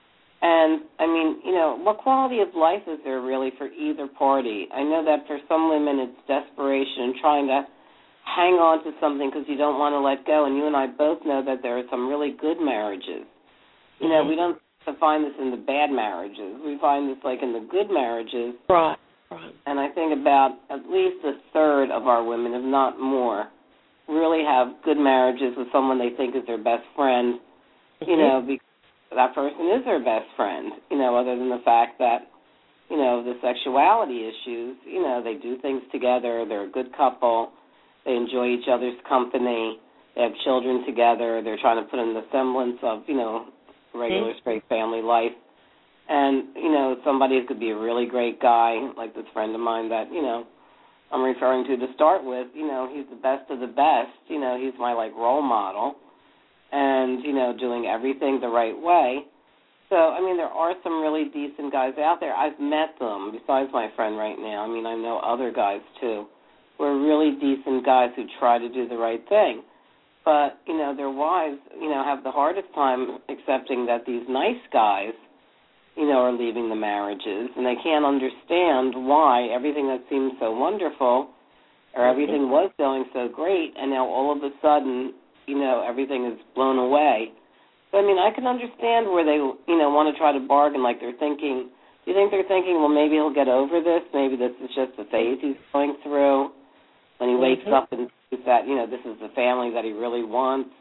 And, I mean, you know, what quality of life is there really for either party? I know that for some women it's desperation and trying to hang on to something because you don't want to let go. And you and I both know that there are some really good marriages. You know, we don't find this in the bad marriages. We find this, like, in the good marriages. Right, right. And I think about at least a third of our women, if not more, really have good marriages with someone they think is their best friend, you know, because that person is their best friend, you know, other than the fact that, you know, the sexuality issues, you know, they do things together, they're a good couple, they enjoy each other's company, they have children together, they're trying to put in the semblance of, you know, regular straight family life. And, you know, somebody could be a really great guy, like this friend of mine that, you know, I'm referring to to start with, you know, he's the best of the best, you know, he's my, like, role model. And, you know, doing everything the right way. So, I mean, there are some really decent guys out there. I've met them, besides my friend right now. I mean, I know other guys, too, who are really decent guys who try to do the right thing. But, you know, their wives, you know, have the hardest time accepting that these nice guys, you know, are leaving the marriages, and they can't understand why everything that seems so wonderful or everything was going so great, and now all of a sudden, you know, everything is blown away. So, I mean, I can understand where they, you know, want to try to bargain, like they're thinking, do you think they're thinking, well, maybe he'll get over this, maybe this is just the phase he's going through, when he wakes mm-hmm. up and sees that, you know, this is the family that he really wants?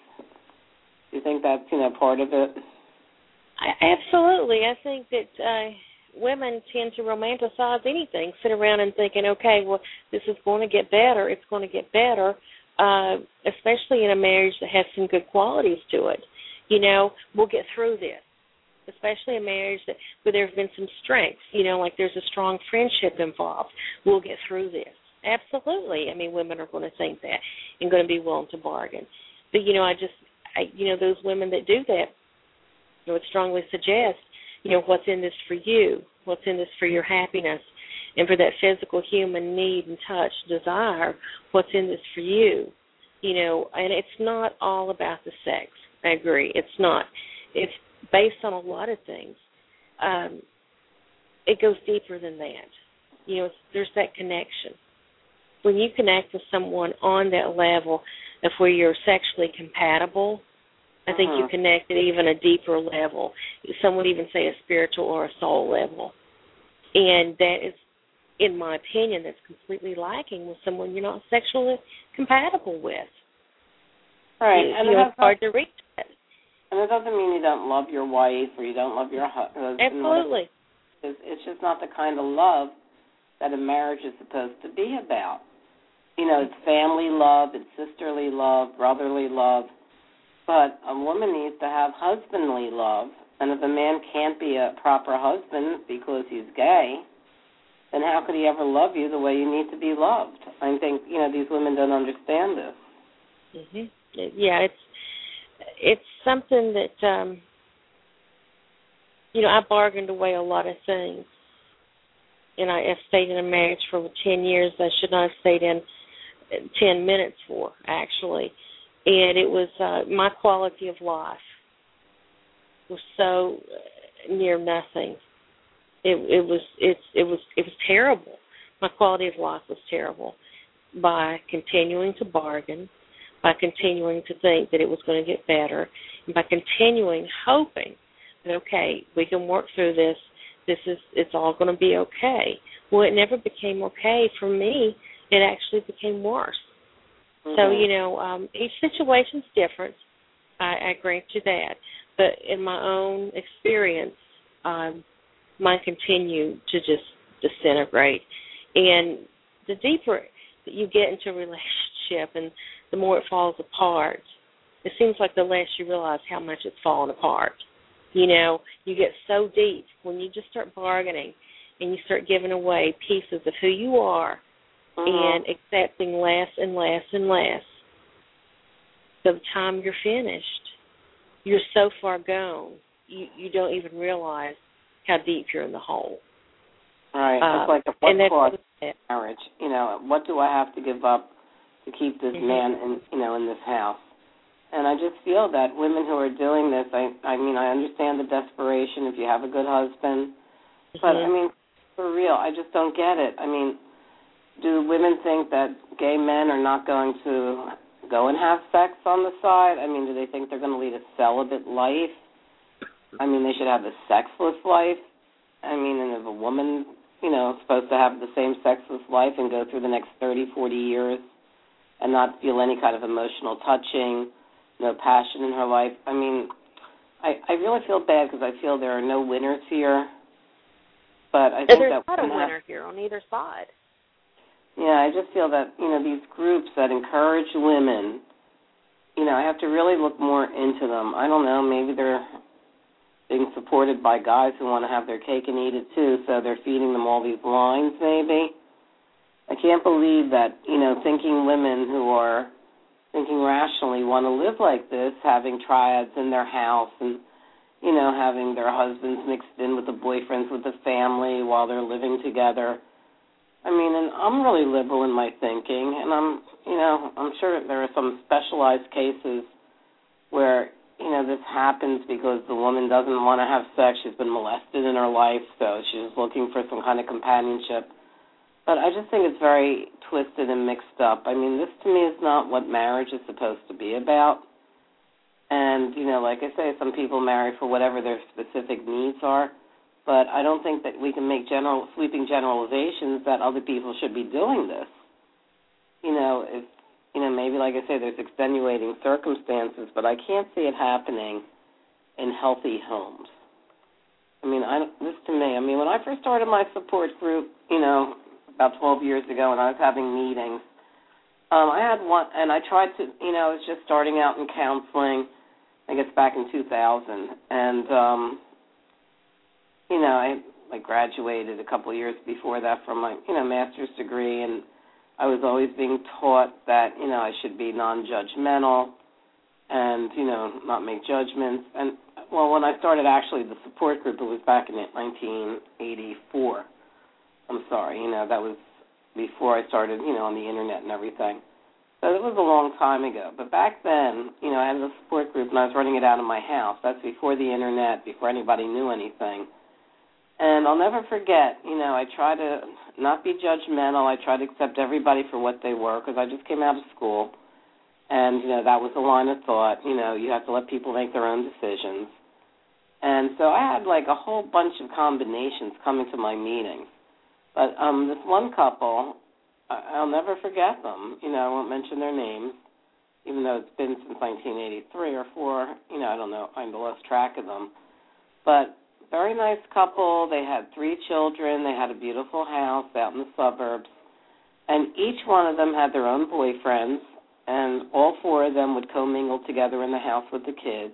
Do you think that's, you know, part of it? I, absolutely. I think that uh, women tend to romanticize anything, sit around and thinking, okay, well, this is going to get better, it's going to get better. Uh, especially in a marriage that has some good qualities to it. You know, we'll get through this. Especially a marriage that where there's been some strengths, you know, like there's a strong friendship involved. We'll get through this. Absolutely. I mean, women are going to think that and going to be willing to bargain. But, you know, I just, I, you know, those women that do that, I would strongly suggest, you know, what's in this for you? What's in this for your happiness? And for that physical human need and touch, desire, what's in this for you? You know, and it's not all about the sex. I agree. It's not. It's based on a lot of things. Um, it goes deeper than that. You know, it's, there's that connection. When you connect with someone on that level of where you're sexually compatible, I think uh-huh. you connect at even a deeper level. Some would even say a spiritual or a soul level. And that is, in my opinion, that's completely lacking with someone you're not sexually compatible with. Right. You, and you know, it's hard to reach that. And it doesn't mean you don't love your wife or you don't love your husband. Absolutely. It's, it's just not the kind of love that a marriage is supposed to be about. You know, it's family love, it's sisterly love, brotherly love. But a woman needs to have husbandly love. And if a man can't be a proper husband because he's gay, then how could he ever love you the way you need to be loved? I think, you know, these women don't understand this. Mm-hmm. Yeah, it's it's something that, um, you know, I bargained away a lot of things. And I have stayed in a marriage for ten years I should not have stayed in ten minutes for, actually. And it was uh, my quality of life was so near nothing. It, it was it's it was it was terrible. My quality of life was terrible. By continuing to bargain, by continuing to think that it was going to get better, and by continuing hoping that okay, we can work through this. This is it's all going to be okay. Well, it never became okay for me. It actually became worse. Mm-hmm. So you know, um, each situation's different. I, I grant you that. But in my own experience, um, mine continue to just disintegrate. And the deeper that you get into a relationship and the more it falls apart, it seems like the less you realize how much it's fallen apart. You know, you get so deep when you just start bargaining and you start giving away pieces of who you are mm-hmm. and accepting less and less and less. By the time you're finished, you're so far gone, you, you don't even realize how deep you're in the hole. Right. Uh, it's like a what and that's cost marriage. You know, what do I have to give up to keep this mm-hmm. man in, you know, in this house? And I just feel that women who are doing this, I, I mean, I understand the desperation if you have a good husband, mm-hmm. but I mean, for real, I just don't get it. I mean, do women think that gay men are not going to go and have sex on the side? I mean, do they think they're going to lead a celibate life? I mean, they should have a sexless life. I mean, and if a woman, you know, is supposed to have the same sexless life and go through the next thirty, forty years and not feel any kind of emotional touching, no passion in her life. I mean, I, I really feel bad because I feel there are no winners here. But I think there's that not a winner have, here on either side. Yeah, I just feel that, you know, these groups that encourage women, you know, I have to really look more into them. I don't know, maybe they're being supported by guys who want to have their cake and eat it too, so they're feeding them all these lines maybe. I can't believe that, you know, thinking women who are thinking rationally want to live like this, having triads in their house and, you know, having their husbands mixed in with the boyfriends with the family while they're living together. I mean, and I'm really liberal in my thinking, and I'm, you know, I'm sure there are some specialized cases where, you know, this happens because the woman doesn't want to have sex. She's been molested in her life, so she's looking for some kind of companionship. But I just think it's very twisted and mixed up. I mean, this to me is not what marriage is supposed to be about. And, you know, like I say, some people marry for whatever their specific needs are. But I don't think that we can make general sweeping generalizations that other people should be doing this. You know, if, you know, maybe, like I say, there's extenuating circumstances, but I can't see it happening in healthy homes. I mean, I, this to me, I mean, when I first started my support group, you know, about twelve years ago, and I was having meetings, um, I had one, and I tried to, you know, I was just starting out in counseling, I guess back in two thousand, and, um, you know, I, I graduated a couple of years before that from my, you know, master's degree, and I was always being taught that, you know, I should be non-judgmental and, you know, not make judgments. And, well, when I started actually the support group, it was back in nineteen eighty-four. I'm sorry, you know, that was before I started, you know, on the Internet and everything. So it was a long time ago. But back then, you know, I had a support group, and I was running it out of my house. That's before the Internet, before anybody knew anything. And I'll never forget, you know, I try to not be judgmental. I try to accept everybody for what they were because I just came out of school. And, you know, that was the line of thought. You know, you have to let people make their own decisions. And so I had, like, a whole bunch of combinations coming to my meetings. But um, this one couple, I'll never forget them. You know, I won't mention their names, even though it's been since nineteen eighty-three or four. You know, I don't know. I lost track of them. But very nice couple. They had three children. They had a beautiful house out in the suburbs. And each one of them had their own boyfriends, and all four of them would commingle together in the house with the kids.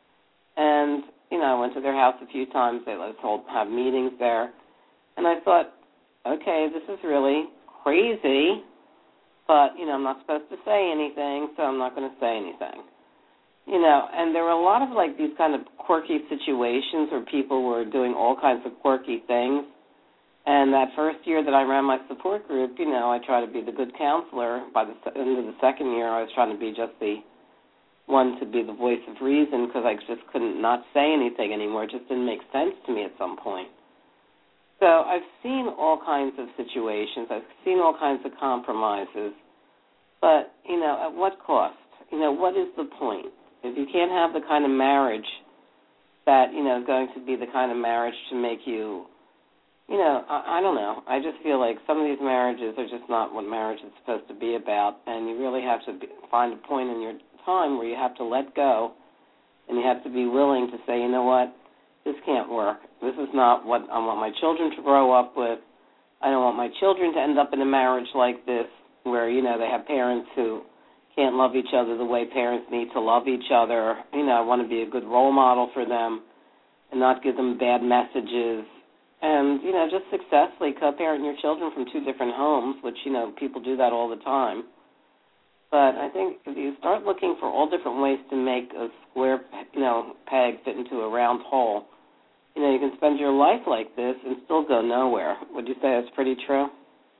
And, you know, I went to their house a few times. They let us all have meetings there. And I thought, okay, this is really crazy, but, you know, I'm not supposed to say anything, so I'm not going to say anything. You know, and there were a lot of, like, these kind of quirky situations where people were doing all kinds of quirky things. And that first year that I ran my support group, you know, I tried to be the good counselor. By the end of the second year, I was trying to be just the one to be the voice of reason because I just couldn't not say anything anymore. It just didn't make sense to me at some point. So I've seen all kinds of situations. I've seen all kinds of compromises. But, you know, at what cost? You know, what is the point? If you can't have the kind of marriage that, you know, is going to be the kind of marriage to make you, you know, I, I don't know. I just feel like some of these marriages are just not what marriage is supposed to be about, and you really have to be, find a point in your time where you have to let go and you have to be willing to say, you know what, this can't work. This is not what I want my children to grow up with. I don't want my children to end up in a marriage like this where, you know, they have parents who can't love each other the way parents need to love each other. You know, I want to be a good role model for them and not give them bad messages. And, you know, just successfully co-parent your children from two different homes, which, you know, people do that all the time. But I think if you start looking for all different ways to make a square, you know, peg fit into a round hole, you know, you can spend your life like this and still go nowhere. Would you say that's pretty true?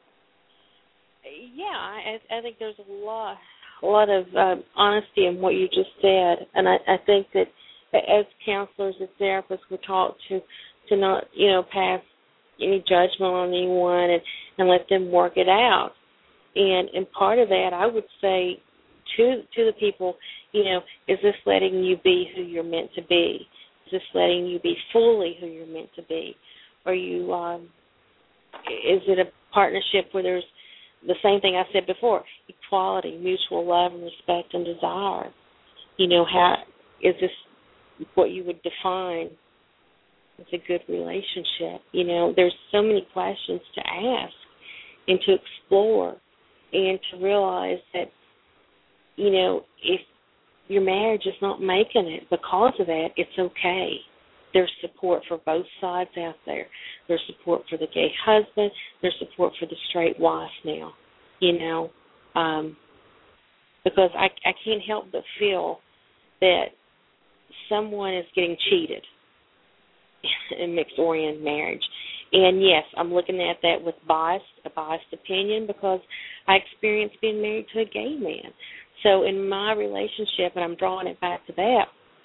Yeah, I, I think there's a lot, a lot of um, honesty in what you just said, and I, I think that as counselors and therapists, we're taught to, to not, you know, pass any judgment on anyone and, and let them work it out. And and part of that, I would say to to the people, you know, is this letting you be who you're meant to be? Is this letting you be fully who you're meant to be? Are you, um, is it a partnership where there's the same thing I said before, equality, mutual love and respect and desire? You know, how is this what you would define as a good relationship? You know, there's so many questions to ask and to explore and to realize that, you know, if your marriage is not making it because of that, it's okay. There's support for both sides out there. There's support for the gay husband. There's support for the straight wife now, you know, um, because I, I can't help but feel that someone is getting cheated in mixed-oriented marriage. And, yes, I'm looking at that with bias, a biased opinion, because I experienced being married to a gay man. So in my relationship, and I'm drawing it back to that,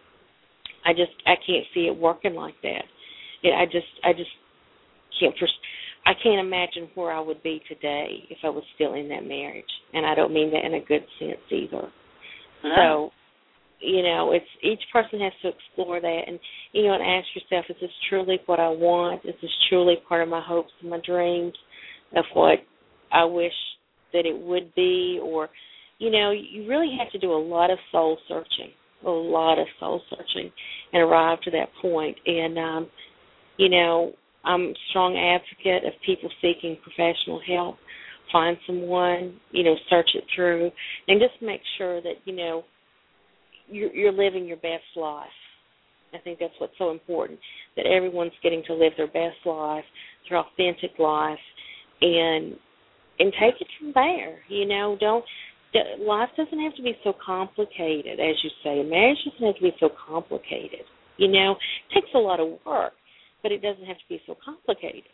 I just I can't see it working like that. It, I just I just can't I can't imagine where I would be today if I was still in that marriage, and I don't mean that in a good sense either. No. So, you know, it's each person has to explore that, and you know, and ask yourself: is this truly what I want? Is this truly part of my hopes and my dreams of what I wish that it would be? Or, you know, you really have to do a lot of soul searching, a lot of soul searching, and arrive to that point. And, um, you know, I'm a strong advocate of people seeking professional help. Find someone, you know, search it through, and just make sure that, you know, you're, you're living your best life. I think that's what's so important, that everyone's getting to live their best life, their authentic life, and and take it from there. You know, don't life doesn't have to be so complicated, as you say. Marriage doesn't have to be so complicated. You know, it takes a lot of work, but it doesn't have to be so complicated.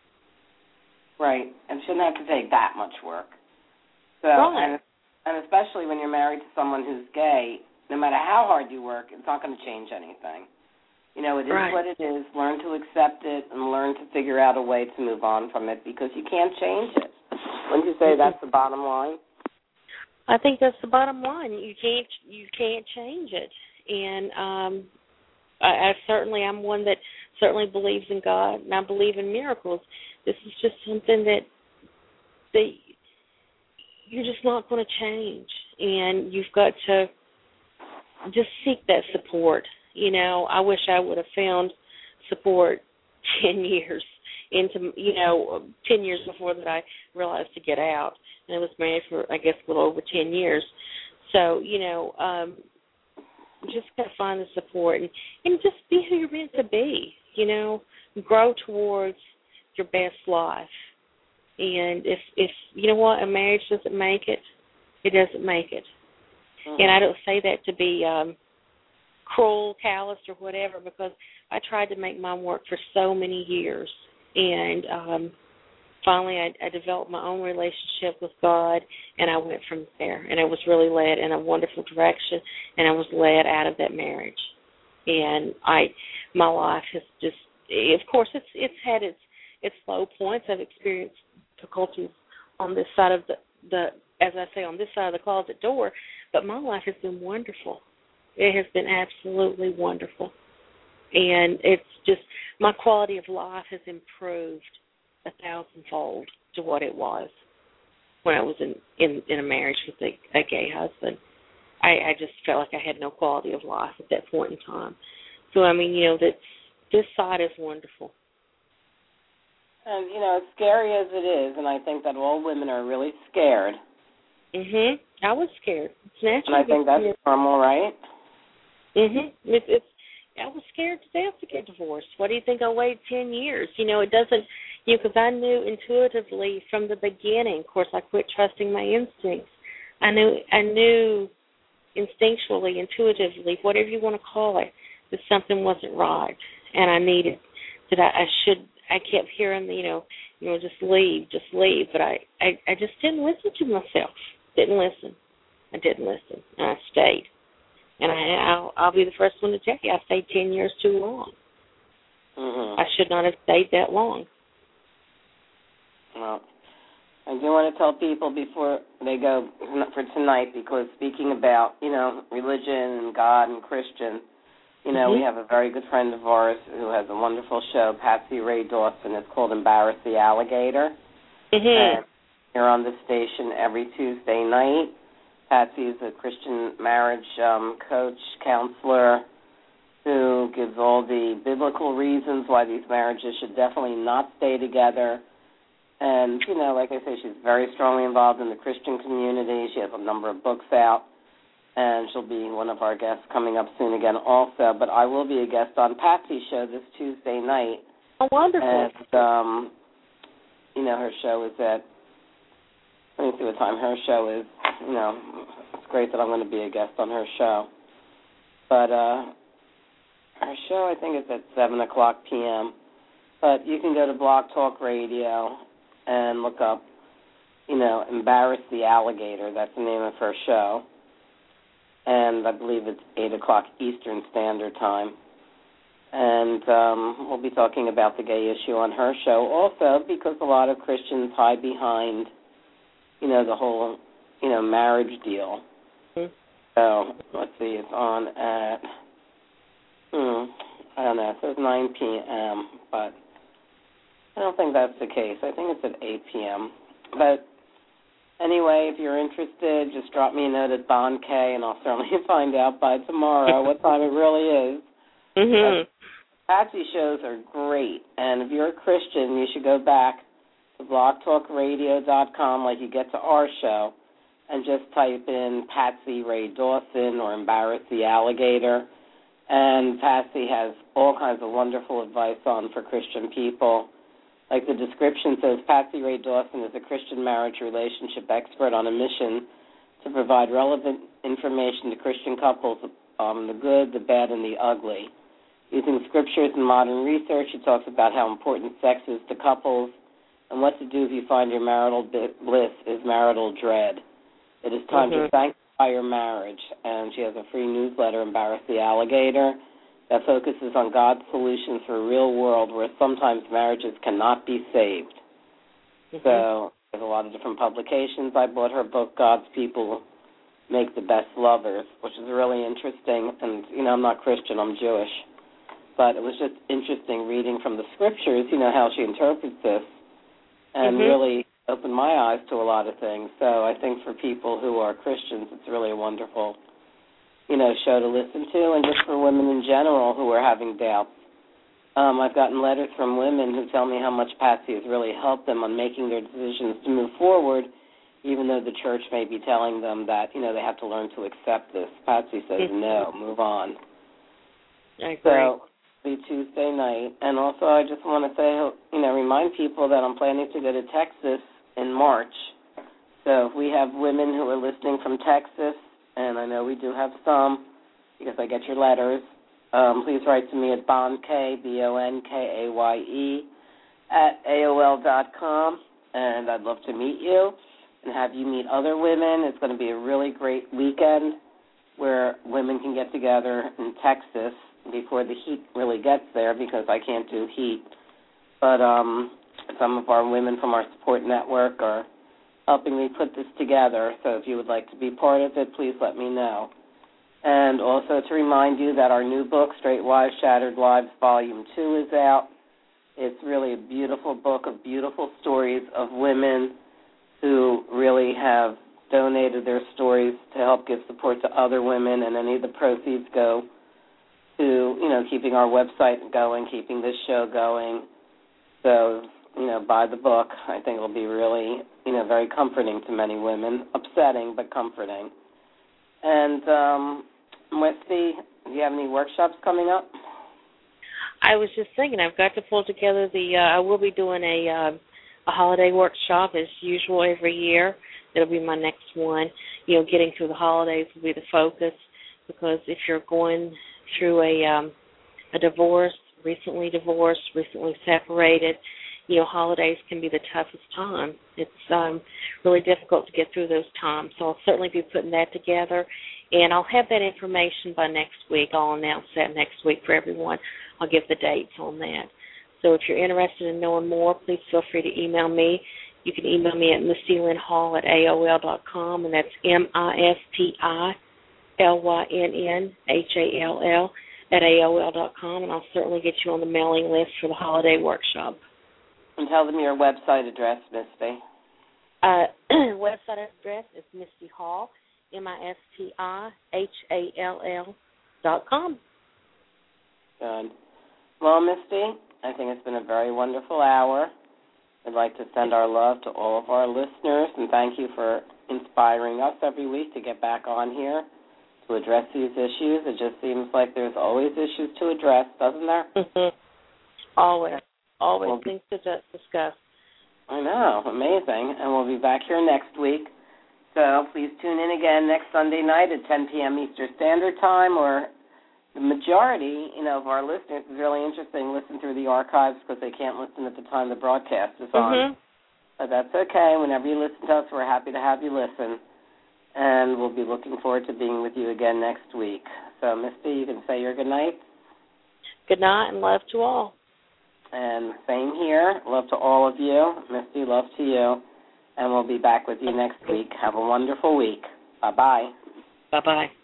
Right, and it shouldn't have to take that much work. So, right. and, and especially when you're married to someone who's gay, no matter how hard you work, it's not going to change anything. You know, it is right. what it is. Learn to accept it and learn to figure out a way to move on from it, because you can't change it. Wouldn't you say that's the bottom line? I think that's the bottom line. You can't you can't change it. And um, I, I certainly I'm one that certainly believes in God, and I believe in miracles. This is just something that that you're just not going to change, and you've got to just seek that support. You know, I wish I would have found support ten years into, you know, ten years before that I realized to get out. And I was married for, I guess, a little over ten years. So, you know, um, just got to find the support and, and just be who you're meant to be, you know, grow towards your best life. And if, if you know what, a marriage doesn't make it, it doesn't make it. Mm-hmm. And I don't say that to be um, cruel, calloused, or whatever, because I tried to make mine work for so many years. And um, finally I, I developed my own relationship with God, and I went from there. And I was really led in a wonderful direction, and I was led out of that marriage. And I, my life has just, of course, it's it's had its its low points. I've experienced difficulties on this side of the, the, as I say, on this side of the closet door, but my life has been wonderful. It has been absolutely wonderful. And it's just, my quality of life has improved a thousandfold to what it was when I was in, in, in a marriage with a, a gay husband. I, I just felt like I had no quality of life at that point in time. So, I mean, you know, that's, this side is wonderful. And, you know, as scary as it is, and I think that all women are really scared. Mhm. I was scared. It's natural. And I think that's scared. normal, right? Mhm. It's, it's. I was scared to death to get divorced. What do you think? I waited ten years. You know, it doesn't. You know, because I knew intuitively from the beginning. Of course, I quit trusting my instincts. I knew. I knew instinctually, intuitively, whatever you want to call it, that something wasn't right, and I needed that. I, I should. I kept hearing, you know, you know, just leave, just leave. But I, I, I just didn't listen to myself. Didn't listen. I didn't listen, and I stayed. And I, I'll, I'll be the first one to tell you, I stayed ten years too long. Mm-hmm. I should not have stayed that long. Well, I do want to tell people before they go for tonight, because speaking about, you know, religion and God and Christian, you know, mm-hmm. we have a very good friend of ours who has a wonderful show, Patsy Ray Dawson. It's called Embarrass the Alligator. Mm-hmm. And you're on the station every Tuesday night. Patsy is a Christian marriage um, coach, counselor, who gives all the biblical reasons why these marriages should definitely not stay together. And, you know, like I say, she's very strongly involved in the Christian community. She has a number of books out, and she'll be one of our guests coming up soon again also. But I will be a guest on Patsy's show this Tuesday night. Oh, wonderful. And, um, you know, her show is at, let me see what time her show is. You know, it's great that I'm going to be a guest on her show. But uh, her show, I think, is at seven o'clock p.m. But you can go to Blog Talk Radio and look up, you know, Embarrass the Alligator. That's the name of her show. And I believe it's eight o'clock Eastern Standard Time. And um, we'll be talking about the gay issue on her show also, because a lot of Christians hide behind, you know, the whole, you know, marriage deal. Mm-hmm. So, let's see, it's on at, hmm, I don't know, it says nine p.m., but I don't think that's the case. I think it's at eight p.m. But anyway, if you're interested, just drop me a note at Bon K, and I'll certainly find out by tomorrow what time it really is. Mm-hmm. Patsy shows are great, and if you're a Christian, you should go back to blog talk radio dot com like you get to our show, and just type in Patsy Ray Dawson or Embarrass the Alligator. And Patsy has all kinds of wonderful advice on for Christian people. Like the description says, Patsy Ray Dawson is a Christian marriage relationship expert on a mission to provide relevant information to Christian couples on the good, the bad, and the ugly. Using scriptures and modern research, she talks about how important sex is to couples and what to do if you find your marital bliss is marital dread. It is time mm-hmm. to sanctify your marriage. And she has a free newsletter, Embarrass the Alligator, that focuses on God's solutions for a real world where sometimes marriages cannot be saved. Mm-hmm. So there's a lot of different publications. I bought her book, God's People Make the Best Lovers, which is really interesting. And, you know, I'm not Christian, I'm Jewish. But it was just interesting reading from the scriptures, you know, how she interprets this, and mm-hmm. really opened my eyes to a lot of things. So I think for people who are Christians, it's really a wonderful, you know, show to listen to, and just for women in general who are having doubts. Um, I've gotten letters from women who tell me how much Patsy has really helped them on making their decisions to move forward, even though the church may be telling them that, you know, they have to learn to accept this. Patsy says, mm-hmm. no, move on. I agree. So, be Tuesday night. And also I just want to say, you know, remind people that I'm planning to go to Texas in March. So if we have women who are listening from Texas, and I know we do have some because I get your letters, um, please write to me at Bonkay, B O N K A Y E, at A O L dot com, and I'd love to meet you and have you meet other women. It's going to be a really great weekend where women can get together in Texas before the heat really gets there, because I can't do heat. But um, some of our women from our support network are helping me put this together. So if you would like to be part of it, please let me know. And also to remind you that our new book, Straight Wives, Shattered Lives, Volume two, is out. It's really a beautiful book of beautiful stories of women who really have donated their stories to help give support to other women, and any of the proceeds go to, you know, keeping our website going, keeping this show going. So, you know, buy the book. I think it'll be really, you know, very comforting to many women. Upsetting, but comforting. And, um, Misty, do you have any workshops coming up? I was just thinking, I've got to pull together the, uh, I will be doing a, uh, a holiday workshop as usual every year. It'll be my next one. You know, getting through the holidays will be the focus, because if you're going through a, um, a divorce, recently divorced, recently separated, you know, holidays can be the toughest time. It's um, really difficult to get through those times. So I'll certainly be putting that together, and I'll have that information by next week. I'll announce that next week for everyone. I'll give the dates on that. So if you're interested in knowing more, please feel free to email me. You can email me at misty lynn hall at A O L dot com, and that's M I S T I L Y N N H A L L at A O L dot com, and I'll certainly get you on the mailing list for the holiday workshop. And tell them your website address, Misty. Uh, website address is Misty Hall, M I S T I H A L L dot com. Good. Well, Misty, I think it's been a very wonderful hour. I'd like to send our love to all of our listeners, and thank you for inspiring us every week to get back on here to address these issues. It just seems like there's always issues to address, doesn't there? Mm-hmm. Always. Always well, things to discuss. I know. Amazing. And we'll be back here next week. So please tune in again next Sunday night at ten p.m. Eastern Standard Time, or the majority, you know, of our listeners is really interesting. Listen through the archives because they can't listen at the time the broadcast is on. Mm-hmm. But that's okay. Whenever you listen to us, we're happy to have you listen. And we'll be looking forward to being with you again next week. So, Misty, you can say your good night. Good night and love to all. And same here. Love to all of you. Misty, love to you. And we'll be back with you next week. Have a wonderful week. Bye-bye. Bye-bye.